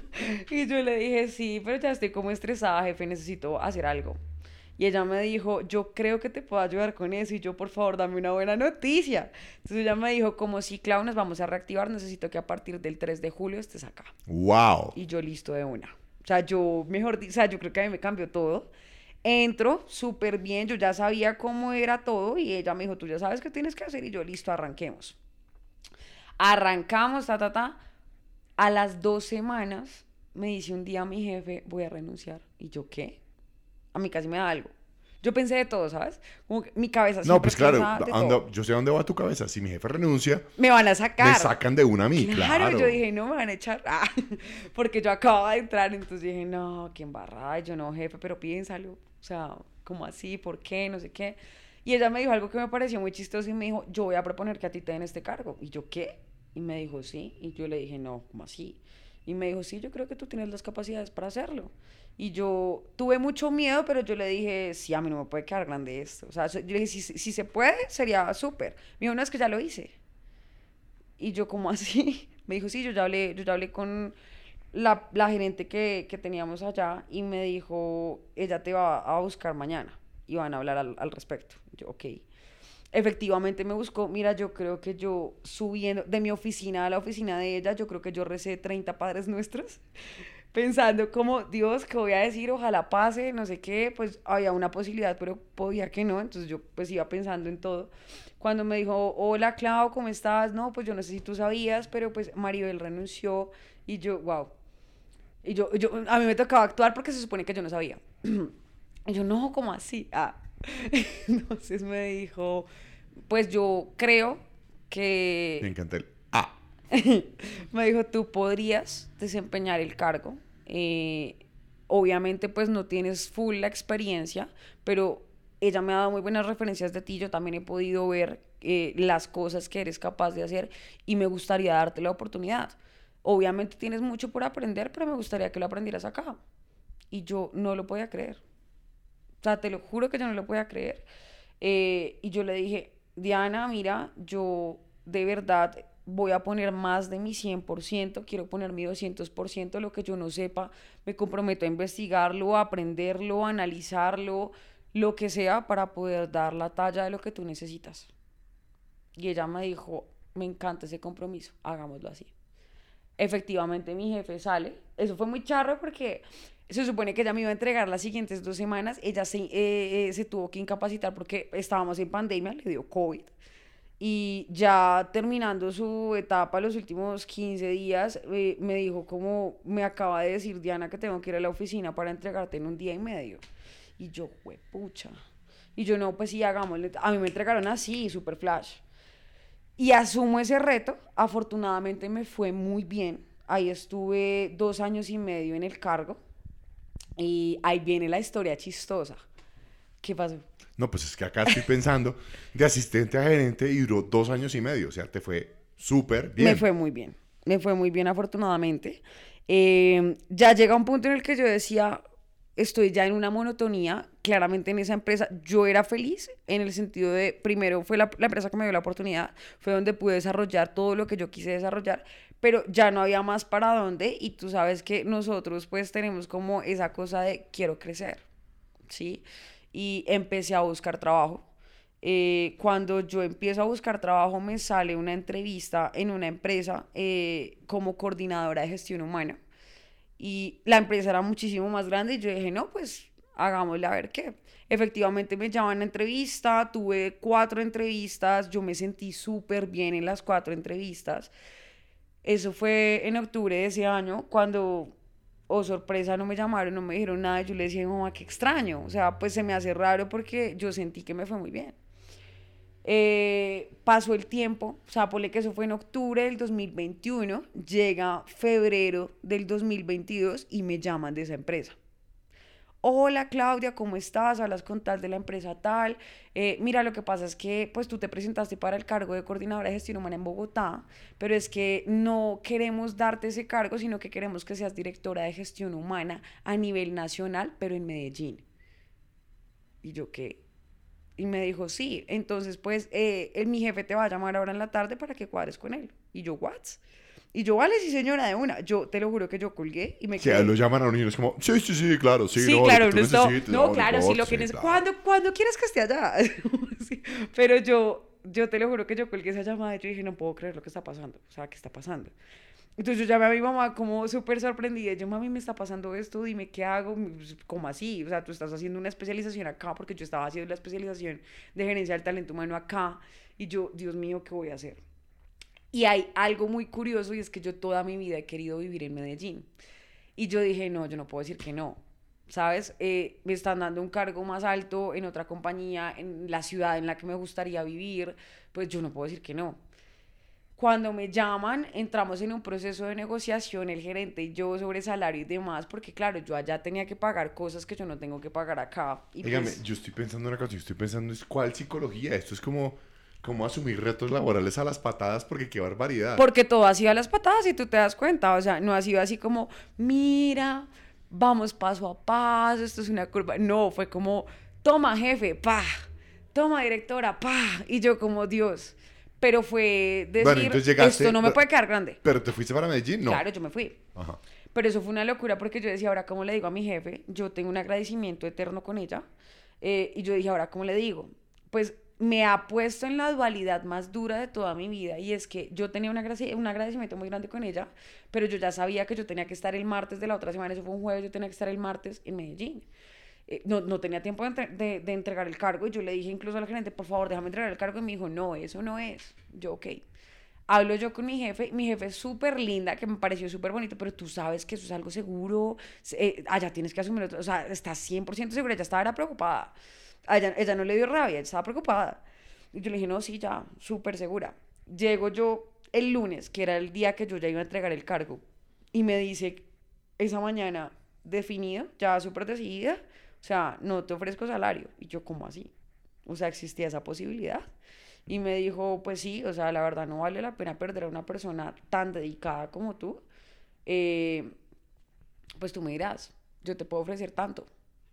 Y yo le dije, sí, pero ya estoy como estresada, jefe, necesito hacer algo. Y ella me dijo, yo creo que te puedo ayudar con eso. Y yo, por favor, dame una buena noticia. Entonces ella me dijo, como si, Clau, nos vamos a reactivar, necesito que a partir del tres de julio estés acá. ¡Wow! Y yo, listo de una. O sea, yo, mejor, di- o sea, yo creo que a mí me cambió todo. Entro súper bien, yo ya sabía cómo era todo y ella me dijo, tú ya sabes qué tienes que hacer y yo, listo, arranquemos. Arrancamos, ta, ta, ta. A las dos semanas me dice un día mi jefe, voy a renunciar. Y yo, ¿qué? A mí casi me da algo. Yo pensé de todo, ¿sabes? Como que mi cabeza No, siempre pues claro, piensa de anda- todo. yo sé dónde va tu cabeza. Si mi jefe renuncia, Me van a me sacar. sacan de una a mí, Claro, claro. yo dije, no me van a echar. Ah, porque yo acababa de entrar, entonces dije, no, qué embarrada. Y yo, no, jefe, pero piénsalo. O sea, ¿cómo así? ¿Por qué? No sé qué. Y ella me dijo algo que me pareció muy chistoso y me dijo, yo voy a proponer que a ti te den este cargo. Y yo, ¿qué? Y me dijo, sí. Y yo le dije, no, ¿cómo así? Y me dijo, sí, yo creo que tú tienes las capacidades para hacerlo. Y yo tuve mucho miedo, pero yo le dije, sí, a mí no me puede quedar grande esto. O sea, so- yo le dije, si, si se puede, sería súper. Me dijo, no, es que ya lo hice. Y yo, ¿cómo así? Me dijo, sí, yo ya hablé, yo ya hablé con la, la, gerente que, que teníamos allá y me dijo, ella te va a buscar mañana. y van a hablar al, al respecto. Yo, ok. Efectivamente me buscó, mira, yo creo que yo subiendo de mi oficina a la oficina de ella, yo creo que yo recé treinta Padres Nuestros, pensando como, Dios, ¿qué voy a decir? Ojalá pase, no sé qué, pues había una posibilidad, pero podía que no, entonces yo pues iba pensando en todo. Cuando me dijo, hola Clau, ¿cómo estás? No, pues yo no sé si tú sabías, pero pues Maribel renunció y yo, wow. Y yo, yo, a mí me tocaba actuar porque se supone que yo no sabía. Y yo, no, ¿cómo así? Ah. Entonces me dijo, pues yo creo Me que... encanta el ah. Me dijo, tú podrías desempeñar el cargo. Eh, obviamente pues no tienes full la experiencia, pero ella me ha dado muy buenas referencias de ti. Yo también he podido ver eh, las cosas que eres capaz de hacer y me gustaría darte la oportunidad. Obviamente tienes mucho por aprender, pero me gustaría que lo aprendieras acá. Y yo no lo podía creer. O sea, te lo juro que yo no lo podía creer. Eh, y yo le dije, Diana, mira, yo de verdad voy a poner más de mi cien por ciento, quiero poner mi doscientos por ciento, lo que yo no sepa, me comprometo a investigarlo, a aprenderlo, a analizarlo, lo que sea para poder dar la talla de lo que tú necesitas. Y ella me dijo, me encanta ese compromiso, hagámoslo así. Efectivamente mi jefe sale, eso fue muy charro porque se supone que ella me iba a entregar las siguientes dos semanas, ella se, eh, eh, se tuvo que incapacitar porque estábamos en pandemia, le dio COVID, y ya terminando su etapa, los últimos quince días, eh, me dijo como, me acaba de decir Diana que tengo que ir a la oficina para entregarte en un día y medio, y yo, juepucha, y yo no, pues sí, hagámosle, a mí me entregaron así, super flash. Y asumo ese reto, afortunadamente me fue muy bien, ahí estuve dos años y medio en el cargo, y ahí viene la historia chistosa. ¿Qué pasó? No, pues es que acá estoy pensando de asistente a gerente y duró dos años y medio. O sea, te fue súper bien. Me fue muy bien. Me fue muy bien, afortunadamente. Eh, ya llega un punto en el que yo decía, estoy ya en una monotonía. Claramente en esa empresa yo era feliz en el sentido de, primero fue la, la empresa que me dio la oportunidad, fue donde pude desarrollar todo lo que yo quise desarrollar, pero ya no había más para dónde y tú sabes que nosotros pues tenemos como esa cosa de quiero crecer, ¿sí? Y empecé a buscar trabajo. Eh, cuando yo empiezo a buscar trabajo me sale una entrevista en una empresa eh, como coordinadora de gestión humana y la empresa era muchísimo más grande y yo dije, no, pues hagámosle a ver qué. Efectivamente me llaman a entrevista, tuve cuatro entrevistas, yo me sentí súper bien en las cuatro entrevistas. Eso fue en octubre de ese año, cuando, oh sorpresa, no me llamaron, no me dijeron nada. Yo le decía, mamá, qué extraño. O sea, pues se me hace raro porque yo sentí que me fue muy bien. Eh, pasó el tiempo, o sea, ponle que eso fue en octubre del dos mil veintiuno, llega febrero del dos mil veintidós y me llaman de esa empresa. Hola Claudia, ¿cómo estás? Hablas con tal de la empresa tal. Eh, mira, lo que pasa es que pues tú te presentaste para el cargo de coordinadora de gestión humana en Bogotá, pero es que no queremos darte ese cargo, sino que queremos que seas directora de gestión humana a nivel nacional, pero en Medellín. Y yo, ¿qué? Y me dijo, sí, entonces pues eh, el, mi jefe te va a llamar ahora en la tarde para que cuadres con él. Y yo, ¿what? Y yo, vale, sí señora, de una. Yo te lo juro que yo colgué y me quedé. Sí, lo llaman a un niño, es como, sí, sí, sí, claro, sí, sí, no, claro, lo que tú no, necesites, no, no, claro, no, sí, lo que sí, necesites. claro. ¿Cuándo, ¿Cuándo quieres que esté allá? Sí, pero yo, yo te lo juro que yo colgué esa llamada y yo dije, no puedo creer lo que está pasando. O sea, ¿qué está pasando? Entonces yo llamé a mi mamá como súper sorprendida. Yo, mami, me está pasando esto, dime qué hago. ¿Cómo así? O sea, tú estás haciendo una especialización acá porque yo estaba haciendo la especialización de gerencia del talento humano acá. Y yo, Dios mío, ¿qué voy a hacer? Y hay algo muy curioso y es que yo toda mi vida he querido vivir en Medellín. Y yo dije, no, yo no puedo decir que no. ¿Sabes? Eh, me están dando un cargo más alto en otra compañía, en la ciudad en la que me gustaría vivir. Pues yo no puedo decir que no. Cuando me llaman, entramos en un proceso de negociación, el gerente y yo, sobre salario y demás, porque claro, yo allá tenía que pagar cosas que yo no tengo que pagar acá. Y Dígame, pues, yo estoy pensando en una cosa, yo estoy pensando es cuál psicología, esto es como, como asumir retos laborales a las patadas, porque qué barbaridad. porque todo ha sido a las patadas y tú te das cuenta, o sea, no ha sido así como, mira, vamos paso a paso, esto es una curva. No, fue como, toma jefe, pa, toma directora, pa, y yo como, Dios. Pero fue decir, bueno, entonces llegaste, esto no me puede quedar grande. ¿Pero te fuiste para Medellín? No. Claro, yo me fui. Ajá. Pero eso fue una locura porque yo decía, ahora, ¿cómo le digo a mi jefe? Yo tengo un agradecimiento eterno con ella. Eh, y yo dije, ahora, ¿cómo le digo? Pues me ha puesto en la dualidad más dura de toda mi vida y es que yo tenía un, agrade un agradecimiento muy grande con ella, pero yo ya sabía que yo tenía que estar el martes de la otra semana, eso fue un jueves, yo tenía que estar el martes en Medellín. Eh, no, no tenía tiempo de, entre de, de entregar el cargo y yo le dije incluso al gerente, por favor, déjame entregar el cargo y me dijo, no, eso no es. Yo, ok. Hablo yo con mi jefe, mi jefe es súper linda, que me pareció súper bonito, pero tú sabes que eso es algo seguro, eh, allá tienes que asumirlo, o sea, estás cien por ciento segura, ella estaba era preocupada. A ella, ella no le dio rabia, ella estaba preocupada. Y yo le dije, no, sí, ya, súper segura. Llego yo el lunes, que era el día que yo ya iba a entregar el cargo, y me dice esa mañana, definido, ya súper decidida, o sea, no te ofrezco salario. Y yo, ¿cómo así? O sea, existía esa posibilidad. Y me dijo, pues sí, o sea, la verdad no vale la pena perder a una persona tan dedicada como tú. Eh, pues tú me dirás, yo te puedo ofrecer tanto.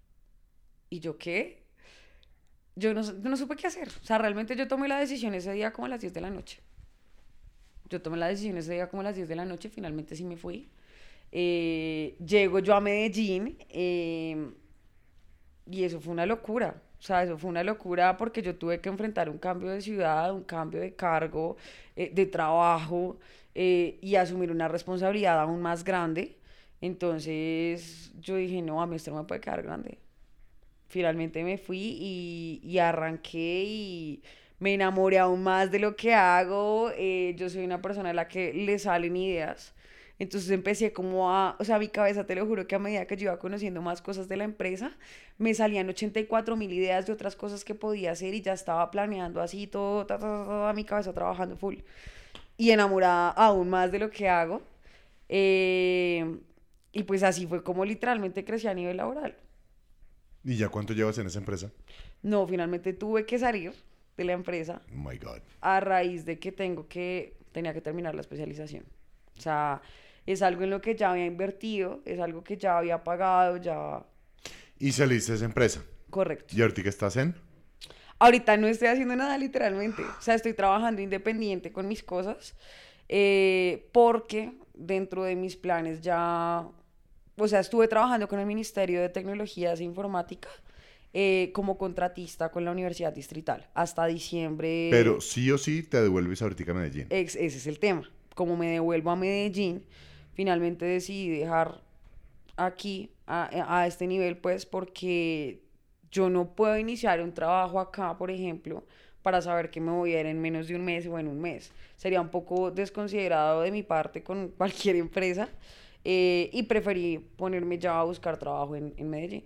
¿Y yo qué? Yo no, no supe qué hacer. O sea, realmente yo tomé la decisión ese día como a las diez de la noche. Yo tomé la decisión ese día como a las diez de la noche, finalmente sí me fui. Eh, llego yo a Medellín eh, y eso fue una locura. O sea, eso fue una locura porque yo tuve que enfrentar un cambio de ciudad, un cambio de cargo, eh, de trabajo eh, y asumir una responsabilidad aún más grande. Entonces yo dije, no, a mí esto no me puede quedar grande. Finalmente me fui y, y arranqué y me enamoré aún más de lo que hago. Eh, yo soy una persona a la que le salen ideas. Entonces empecé como a, o sea, mi cabeza, te lo juro que a medida que yo iba conociendo más cosas de la empresa, me salían ochenta y cuatro mil ideas de otras cosas que podía hacer y ya estaba planeando así todo, ta, ta, ta, ta, mi cabeza trabajando full. Y enamorada aún más de lo que hago. Eh, y pues así fue como literalmente crecí a nivel laboral. ¿Y ya cuánto llevas en esa empresa? No, finalmente tuve que salir de la empresa Oh my God. a raíz de que tengo que, tenía que terminar la especialización. O sea, es algo en lo que ya había invertido, es algo que ya había pagado, ya... ¿Y saliste de esa empresa? Correcto. ¿Y ahorita estás en? Ahorita no estoy haciendo nada literalmente. O sea, estoy trabajando independiente con mis cosas eh, porque dentro de mis planes ya... O sea, estuve trabajando con el Ministerio de Tecnologías e Informática eh, como contratista con la Universidad Distrital hasta diciembre. Pero sí o sí te devuelves ahorita a Medellín. Ex- ese es el tema. Como me devuelvo a Medellín, finalmente decidí dejar aquí a, a este nivel, pues porque yo no puedo iniciar un trabajo acá, por ejemplo, para saber que me voy a ir en menos de un mes o en un mes. Sería un poco desconsiderado de mi parte con cualquier empresa eh, y preferí ponerme ya a buscar trabajo en, en Medellín.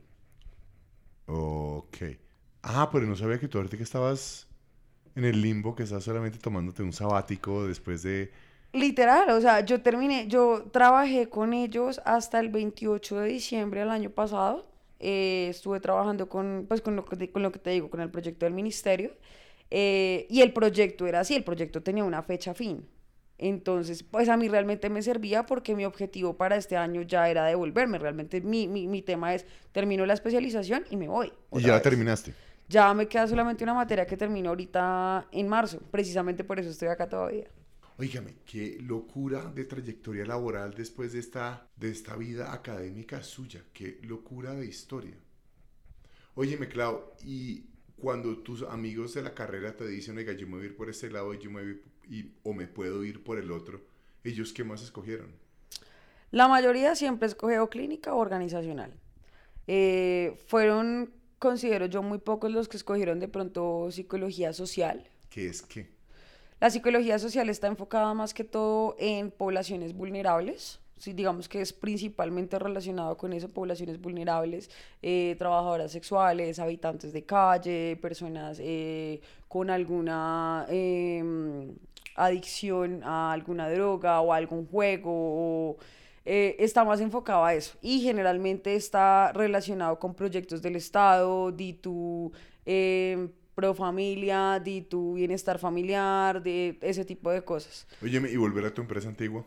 Ok. Ah, pero no sabía que tú ahorita que estabas en el limbo, que estás solamente tomándote un sabático después de... Literal, o sea, yo terminé, yo trabajé con ellos hasta el veintiocho de diciembre del año pasado. Eh, estuve trabajando con, pues, con lo que te, con lo que te digo, con el proyecto del ministerio. Eh, y el proyecto era así, el proyecto tenía una fecha fin. Entonces, pues a mí realmente me servía porque mi objetivo para este año ya era devolverme. Realmente mi, mi, mi tema es, termino la especialización y me voy Y otra ya la vez. terminaste. Ya me queda solamente una materia que termino ahorita en marzo. Precisamente por eso estoy acá todavía. Óigame, qué locura de trayectoria laboral después de esta, de esta vida académica suya. Qué locura de historia. Óyeme, Clau, y cuando tus amigos de la carrera te dicen, oiga, yo me voy a ir por este lado y yo me voy y, o me puedo ir por el otro, ¿ellos qué más escogieron? La mayoría siempre escogió clínica o organizacional. Eh, fueron, considero yo, muy pocos los que escogieron de pronto psicología social. ¿Qué es qué? La psicología social está enfocada más que todo en poblaciones vulnerables. Sí, digamos que es principalmente relacionado con eso, poblaciones vulnerables, eh, trabajadoras sexuales, habitantes de calle, personas eh, con alguna eh, adicción a alguna droga o a algún juego. O, eh, está más enfocado a eso y generalmente está relacionado con proyectos del Estado, di tu eh, pro familia, di tu bienestar familiar, de ese tipo de cosas. Óyeme, ¿y volver a tu empresa antigua?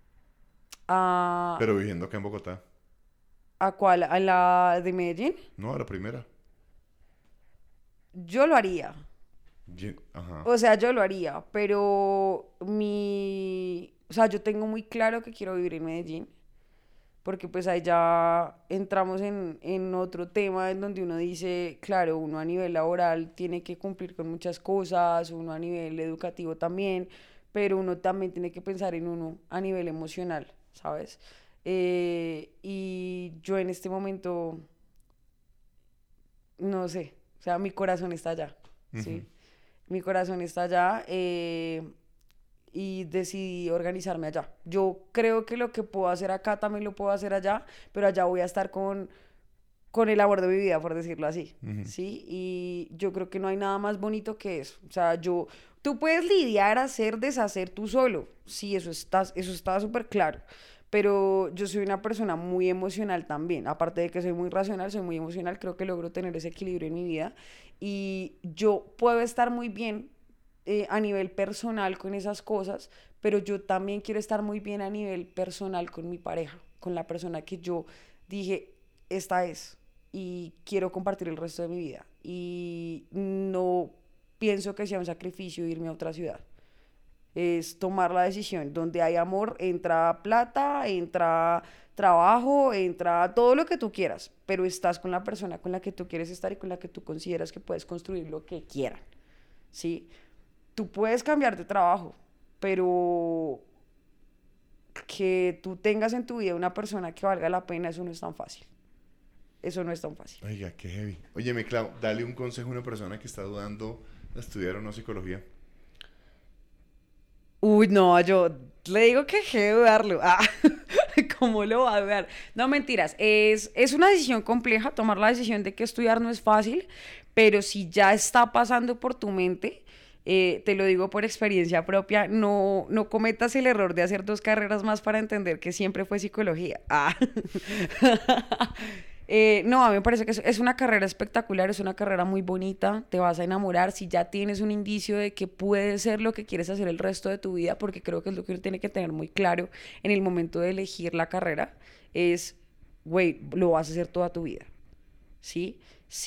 ¿A, Pero viviendo acá en Bogotá. a cuál? ¿A la de Medellín? No, a la primera. Yo lo haría. Ye- Ajá. O sea, yo lo haría, pero mi... O sea, yo tengo muy claro que quiero vivir en Medellín. porque pues ahí ya entramos en, en otro tema en donde uno dice, claro, uno a nivel laboral tiene que cumplir con muchas cosas, uno a nivel educativo también, pero uno también tiene que pensar en uno a nivel emocional, ¿sabes? Eh, y yo en este momento, no sé, o sea, mi corazón está allá, ¿sí? Ujú. Mi corazón está allá. Eh, y decidí organizarme allá. Yo creo que lo que puedo hacer acá también lo puedo hacer allá, pero allá voy a estar con, con el amor de mi vida, por decirlo así, Ujú. ¿sí? Y yo creo que no hay nada más bonito que eso. O sea, yo, tú puedes lidiar, hacer, deshacer tú solo. Sí, eso está, eso está súper claro. Pero yo soy una persona muy emocional también. Aparte de que soy muy racional, soy muy emocional. Creo que logro tener ese equilibrio en mi vida. Y yo puedo estar muy bien eh, a nivel personal con esas cosas, pero yo también quiero estar muy bien a nivel personal con mi pareja, con la persona que yo dije, esta es, y quiero compartir el resto de mi vida. Y no pienso que sea un sacrificio irme a otra ciudad. Es tomar la decisión. Donde hay amor, entra plata, entra trabajo, entra todo lo que tú quieras, pero estás con la persona con la que tú quieres estar y con la que tú consideras que puedes construir lo que quieran, ¿sí? Tú puedes cambiar de trabajo, pero que tú tengas en tu vida una persona que valga la pena, eso no es tan fácil. Eso no es tan fácil. Oiga, qué heavy. Óyeme, Clau, dale un consejo a una persona que está dudando de estudiar o no psicología. Uy, no, yo le digo que deje de dudarlo. Ah, ¿cómo lo va a dudar? No, mentiras. Es, es una decisión compleja. Tomar la decisión de que estudiar no es fácil, pero si ya está pasando por tu mente, eh, te lo digo por experiencia propia, no, no cometas el error de hacer dos carreras más para entender que siempre fue psicología. Ah. Eh, no, a mí me parece que es, es una carrera espectacular, es una carrera muy bonita, te vas a enamorar si ya tienes un indicio de que puede ser lo que quieres hacer el resto de tu vida, porque creo que es lo que uno tiene que tener muy claro en el momento de elegir la carrera, es, güey, lo vas a hacer toda tu vida, ¿sí?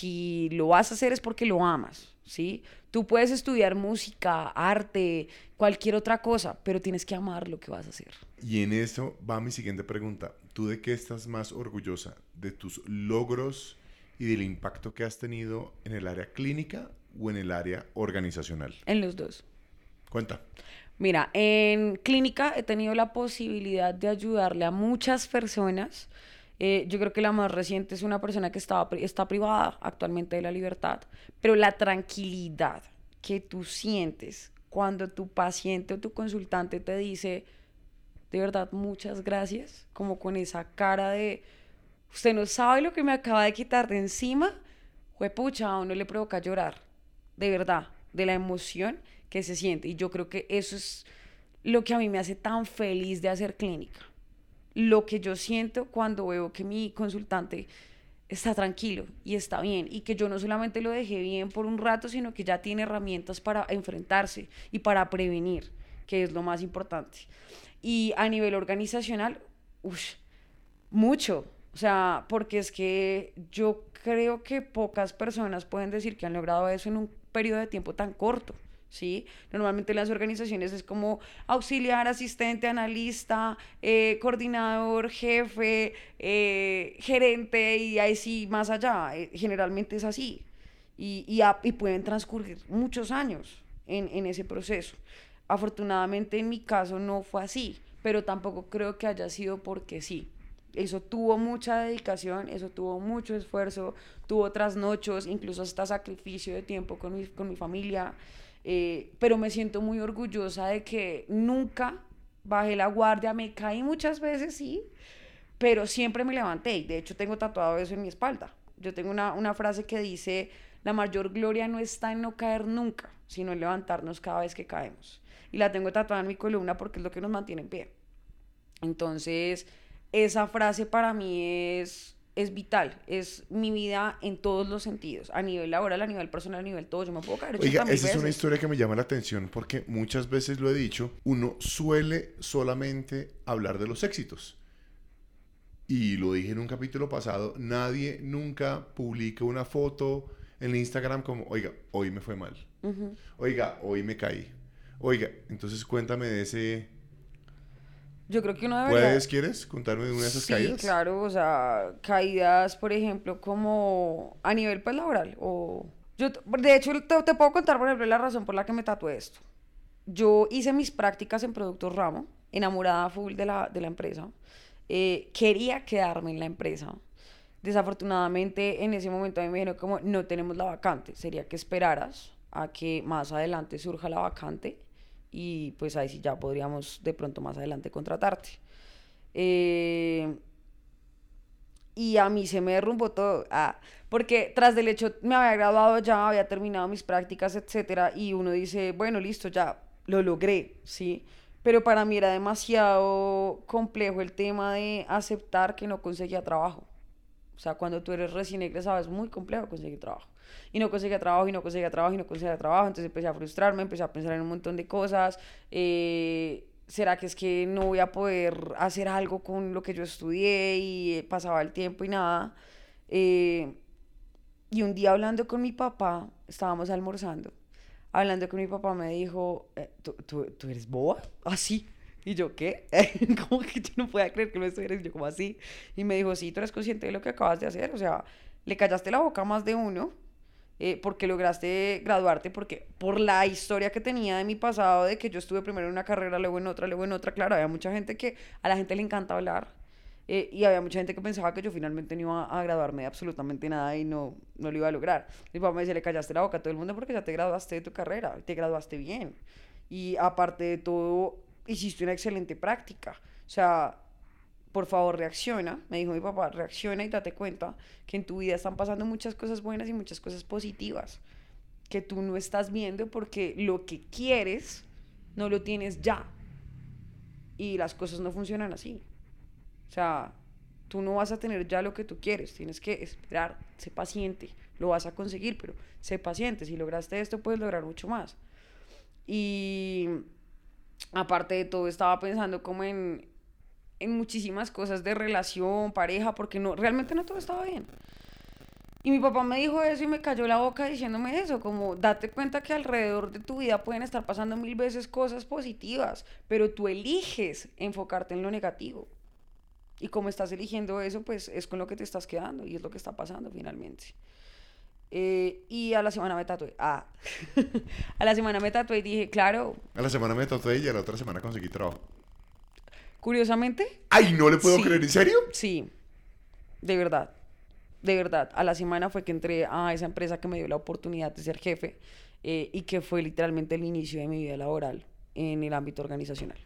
Si lo vas a hacer es porque lo amas, ¿sí? Tú puedes estudiar música, arte, cualquier otra cosa, pero tienes que amar lo que vas a hacer. Y en eso va mi siguiente pregunta. ¿Tú de qué estás más orgullosa? ¿De tus logros y del impacto que has tenido en el área clínica o en el área organizacional? En los dos. Cuenta. Mira, en clínica he tenido la posibilidad de ayudarle a muchas personas. Eh, yo creo que la más reciente es una persona que estaba, pri- está privada actualmente de la libertad, pero la tranquilidad que tú sientes cuando tu paciente o tu consultante te dice, de verdad, muchas gracias, como con esa cara de, usted no sabe lo que me acaba de quitar de encima, juepucha, a uno le provoca llorar, de verdad, de la emoción que se siente. Y yo creo que eso es lo que a mí me hace tan feliz de hacer clínica. Lo que yo siento cuando veo que mi consultante está tranquilo y está bien y que yo no solamente lo dejé bien por un rato, sino que ya tiene herramientas para enfrentarse y para prevenir, que es lo más importante. Y a nivel organizacional, uff, mucho. O sea, porque es que yo creo que pocas personas pueden decir que han logrado eso en un periodo de tiempo tan corto, ¿sí? Normalmente en las organizaciones es como auxiliar, asistente, analista, eh, coordinador, jefe, eh, gerente y ahí sí más allá. Eh, generalmente es así. Y, y, a- y pueden transcurrir muchos años en, en ese proceso. Afortunadamente en mi caso no fue así, pero tampoco creo que haya sido porque sí. Eso tuvo mucha dedicación, eso tuvo mucho esfuerzo, tuvo trasnochos, incluso hasta sacrificio de tiempo con mi, con mi familia. Eh, pero me siento muy orgullosa de que nunca bajé la guardia, me caí muchas veces, sí, pero siempre me levanté. Y de hecho tengo tatuado eso en mi espalda. Yo tengo una, una frase que dice, la mayor gloria no está en no caer nunca, sino en levantarnos cada vez que caemos. Y la tengo tatuada en mi columna porque es lo que nos mantiene en pie. Entonces, esa frase para mí es, es vital, es mi vida en todos los sentidos, a nivel laboral, a nivel personal, a nivel todo. Yo me puedo caer Oiga, ochenta mil esa es una veces. historia que me llama la atención porque muchas veces lo he dicho, uno suele solamente hablar de los éxitos. Y lo dije en un capítulo pasado, nadie nunca publica una foto en Instagram como, oiga, hoy me fue mal. Ujú. Oiga, hoy me caí. Oiga, entonces cuéntame de ese, Yo creo que uno debería... ¿Puedes, quieres contarme de una de esas Sí, caídas? claro, o sea, caídas, por ejemplo, como a nivel pues laboral, o... Yo, t- de hecho, te, te puedo contar, por ejemplo, la razón por la que me tatué esto. Yo hice mis prácticas en Productos Ramo, enamorada full de la, de la empresa. Eh, quería quedarme en la empresa. Desafortunadamente, en ese momento a mí me dijeron como, no tenemos la vacante, sería que esperaras a que más adelante surja la vacante y pues ahí sí ya podríamos de pronto más adelante contratarte. Eh, y a mí se me derrumbó todo. Ah, porque tras del hecho me había graduado ya, había terminado mis prácticas, etcétera, y uno dice, bueno, listo, ya lo logré, ¿sí? Pero para mí era demasiado complejo el tema de aceptar que no conseguía trabajo. O sea, cuando tú eres recién egresado es muy complejo conseguir trabajo. Y no conseguía trabajo, y no conseguía trabajo, y no conseguía trabajo. Entonces empecé a frustrarme, empecé a pensar en un montón de cosas. Eh, ¿Será que es que no voy a poder hacer algo con lo que yo estudié? Y eh, pasaba el tiempo y nada. Eh, y un día hablando con mi papá, estábamos almorzando. Hablando con mi papá me dijo, eh, ¿tú, tú, tú eres boba? ¿Así? Y yo, ¿qué? Como que yo no podía creer que lo estuvieras. Y yo, como así? Y me dijo, sí, tú eres consciente de lo que acabas de hacer. O sea, le callaste la boca a más de uno eh, porque lograste graduarte, porque por la historia que tenía de mi pasado, de que yo estuve primero en una carrera, luego en otra, luego en otra, claro, había mucha gente que a la gente le encanta hablar. Eh, y había mucha gente que pensaba que yo finalmente no iba a graduarme de absolutamente nada y no, no lo iba a lograr. Mi papá me decía, le callaste la boca a todo el mundo porque ya te graduaste de tu carrera, te graduaste bien. Y aparte de todo, hiciste una excelente práctica. O sea, por favor, reacciona, me dijo mi papá, reacciona y date cuenta que en tu vida están pasando muchas cosas buenas y muchas cosas positivas que tú no estás viendo porque lo que quieres no lo tienes ya. Y las cosas no funcionan así. O sea, tú no vas a tener ya lo que tú quieres, tienes que esperar, sé paciente, lo vas a conseguir, pero sé paciente, si lograste esto puedes lograr mucho más. Y aparte de todo estaba pensando como en, en muchísimas cosas de relación, pareja, porque no, realmente no todo estaba bien. Y mi papá me dijo eso y me cayó la boca diciéndome eso, como date cuenta que alrededor de tu vida pueden estar pasando mil veces cosas positivas, pero tú eliges enfocarte en lo negativo. Y como estás eligiendo eso, pues es con lo que te estás quedando y es lo que está pasando finalmente. Eh, y a la semana me tatué. Ah, a la semana me tatué y dije, claro, A la semana me tatué y a la otra semana conseguí trabajo. curiosamente, ¡Ay, no le puedo creer! sí, ¿En serio? sí, de verdad, de verdad. A la semana fue que entré a esa empresa que me dio la oportunidad de ser jefe eh, y que fue literalmente el inicio de mi vida laboral en el ámbito organizacional.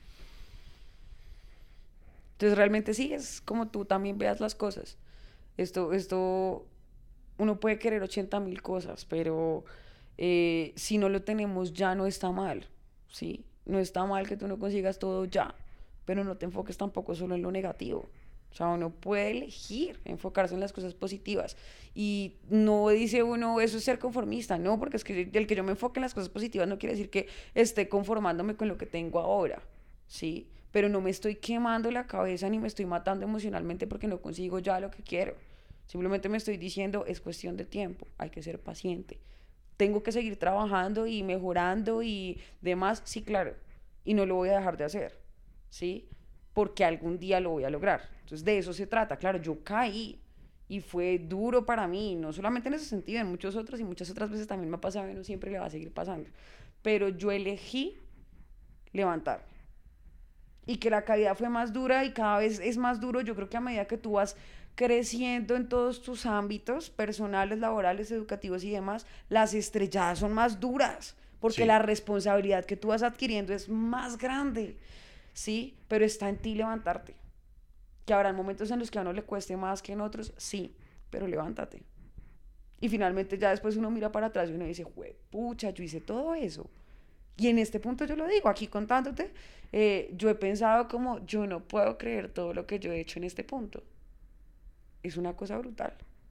Entonces realmente sí, es como tú también veas las cosas. Esto, esto, uno puede querer ochenta mil cosas, pero eh, si no lo tenemos ya no está mal, ¿sí? No está mal que tú no consigas todo ya, pero no te enfoques tampoco solo en lo negativo. O sea, uno puede elegir enfocarse en las cosas positivas. Y no dice uno, eso es ser conformista, no, porque es que el que yo me enfoque en las cosas positivas no quiere decir que esté conformándome con lo que tengo ahora, ¿sí? Pero no me estoy quemando la cabeza ni me estoy matando emocionalmente porque no consigo ya lo que quiero. Simplemente me estoy diciendo, es cuestión de tiempo, hay que ser paciente. Tengo que seguir trabajando y mejorando y demás, sí, claro. Y no lo voy a dejar de hacer, ¿sí? Porque algún día lo voy a lograr. Entonces, de eso se trata. Claro, yo caí y fue duro para mí, no solamente en ese sentido, en muchos otros y muchas otras veces también me ha pasado y no siempre le va a seguir pasando. Pero yo elegí levantarme. Y que la caída fue más dura y cada vez es más duro. Yo creo que a medida que tú vas creciendo en todos tus ámbitos personales, laborales, educativos y demás, las estrelladas son más duras porque Sí. la responsabilidad que tú vas adquiriendo es más grande, ¿sí? Pero está en ti levantarte. Que habrá momentos en los que a uno le cueste más que en otros, sí, pero levántate. Y finalmente ya después uno mira para atrás y uno dice, pucha, yo hice todo eso. Y en este punto yo lo digo, aquí contándote, eh, yo he pensado como, yo no puedo creer todo lo que yo he hecho en este punto. Es una cosa brutal.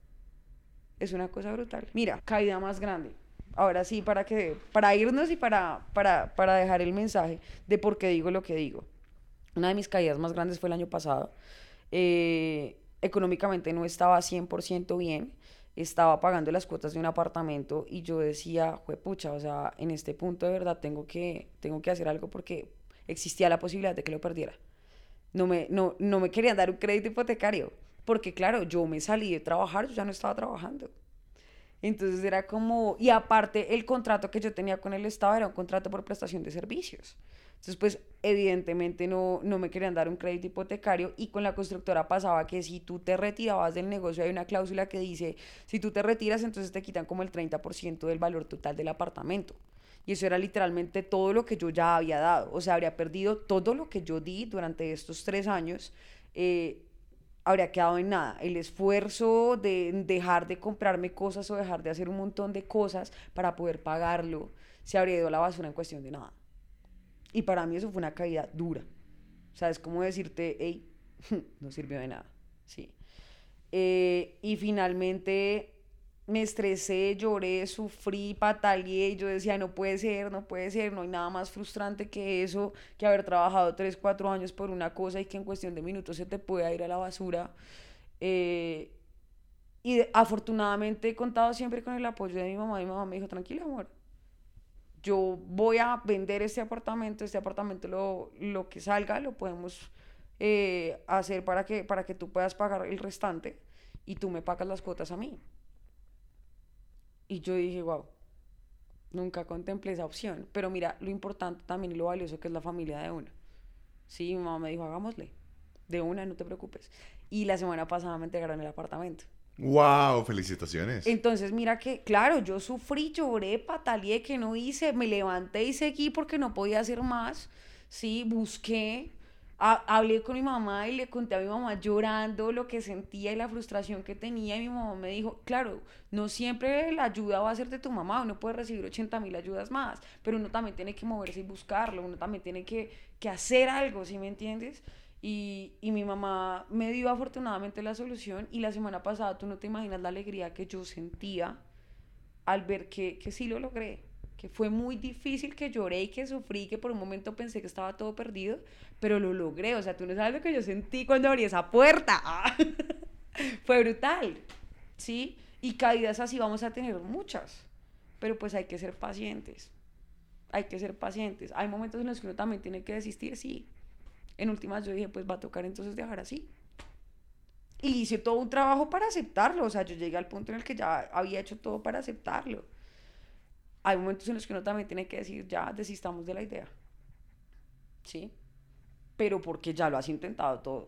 Es una cosa brutal. Mira, caída más grande. Ahora sí, para que, para irnos y para, para, para dejar el mensaje de por qué digo lo que digo. Una de mis caídas más grandes fue el año pasado. Eh, económicamente no estaba cien por ciento bien. Estaba pagando las cuotas de un apartamento y yo decía, juepucha, o sea, en este punto de verdad tengo que, tengo que hacer algo porque existía la posibilidad de que lo perdiera. No me, no, no me querían dar un crédito hipotecario, porque claro, yo me salí de trabajar, yo ya no estaba trabajando. Entonces era como, y aparte el contrato que yo tenía con el Estado era un contrato por prestación de servicios. Entonces, pues, evidentemente no, no me querían dar un crédito hipotecario, y con la constructora pasaba que si tú te retirabas del negocio hay una cláusula que dice, si tú te retiras, entonces te quitan como el treinta por ciento del valor total del apartamento. Y eso era literalmente todo lo que yo ya había dado. O sea, habría perdido todo lo que yo di durante estos tres años, eh, habría quedado en nada. El esfuerzo de dejar de comprarme cosas o dejar de hacer un montón de cosas para poder pagarlo, se habría ido a la basura en cuestión de nada. Y para mí eso fue una caída dura. O sea, es como decirte, hey, no sirvió de nada. Sí. Eh, y finalmente me estresé, lloré, sufrí, pataleé, y yo decía, no puede ser, no puede ser, no hay nada más frustrante que eso, que haber trabajado tres, cuatro años por una cosa y que en cuestión de minutos se te pueda ir a la basura. Eh, y de, afortunadamente he contado siempre con el apoyo de mi mamá. Mi mamá me dijo, tranquila, amor, yo voy a vender este apartamento, este apartamento lo, lo que salga lo podemos eh, hacer para que, para que tú puedas pagar el restante y tú me pagas las cuotas a mí. Y yo dije, wow, nunca contemplé esa opción. Pero mira, lo importante también y lo valioso que es la familia de uno. Sí, mi mamá me dijo, hagámosle. De una, no te preocupes. Y la semana pasada me entregaron el apartamento. ¡Wow! ¡Felicitaciones! Entonces, mira que, claro, yo sufrí, lloré, pataleé, que no hice, me levanté y seguí porque no podía hacer más. Sí, busqué, a, hablé con mi mamá y le conté a mi mamá llorando lo que sentía y la frustración que tenía. Y mi mamá me dijo, claro, no siempre la ayuda va a ser de tu mamá, uno puede recibir ochenta mil ayudas más, pero uno también tiene que moverse y buscarlo, uno también tiene que, que hacer algo, ¿sí me entiendes? Y, y mi mamá me dio afortunadamente la solución, y la semana pasada tú no te imaginas la alegría que yo sentía al ver que, que sí lo logré, que fue muy difícil, que lloré y que sufrí, que por un momento pensé que estaba todo perdido, pero lo logré. O sea, tú no sabes lo que yo sentí cuando abrí esa puerta. Fue brutal, ¿sí? Y caídas así vamos a tener muchas, pero pues hay que ser pacientes, hay que ser pacientes. Hay momentos en los que uno también tiene que desistir, sí. En últimas yo dije, pues va a tocar entonces dejar así. Y hice todo un trabajo para aceptarlo. O sea, yo llegué al punto en el que ya había hecho todo para aceptarlo. Hay momentos en los que uno también tiene que decir, ya desistamos de la idea. ¿Sí? Pero porque ya lo has intentado todo.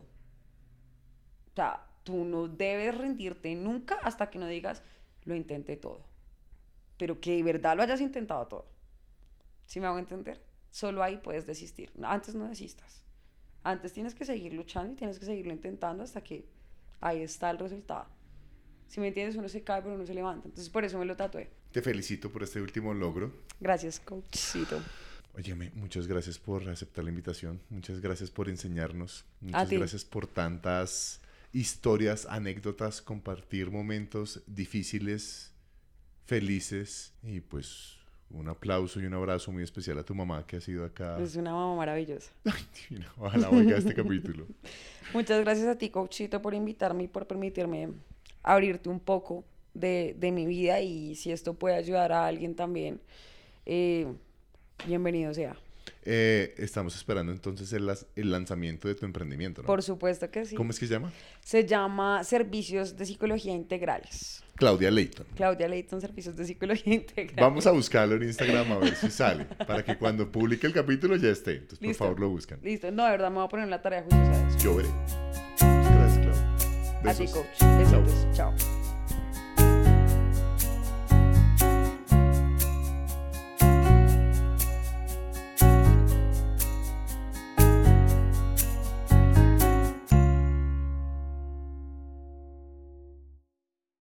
O sea, tú no debes rendirte nunca hasta que no digas, lo intenté todo. Pero que de verdad lo hayas intentado todo. ¿Sí me hago entender? Solo ahí puedes desistir. Antes no desistas. Antes tienes que seguir luchando y tienes que seguirlo intentando hasta que ahí está el resultado. Si me entiendes, uno se cae pero uno se levanta. Entonces por eso me lo tatué. Te felicito por este último logro. Gracias, coachcito. Óyeme, muchas gracias por aceptar la invitación. Muchas gracias por enseñarnos. Muchas gracias por tantas historias, anécdotas, compartir momentos difíciles, felices. Y pues un aplauso y un abrazo muy especial a tu mamá, que ha sido acá. Es una mamá maravillosa. Ay, divina. Ojalá oiga este capítulo. Muchas gracias a ti, coachito, por invitarme y por permitirme abrirte un poco de, de mi vida, y si esto puede ayudar a alguien también, eh, bienvenido sea. Eh, estamos esperando entonces el, el lanzamiento de tu emprendimiento, ¿no? Por supuesto que sí. ¿Cómo es que se llama? Se llama Servicios de Psicología Integrales. Claudia Leighton. Claudia Leighton, Servicios de Psicología Integrales. Vamos a buscarlo en Instagram a ver si sale, para que cuando publique el capítulo ya esté. Entonces, Listo. por favor, lo buscan. Listo. No, de verdad, me voy a poner en la tarea juiciosa de eso. Yo veré. Gracias, Claudia. A ti, Besos. coach. Besitos. Chao.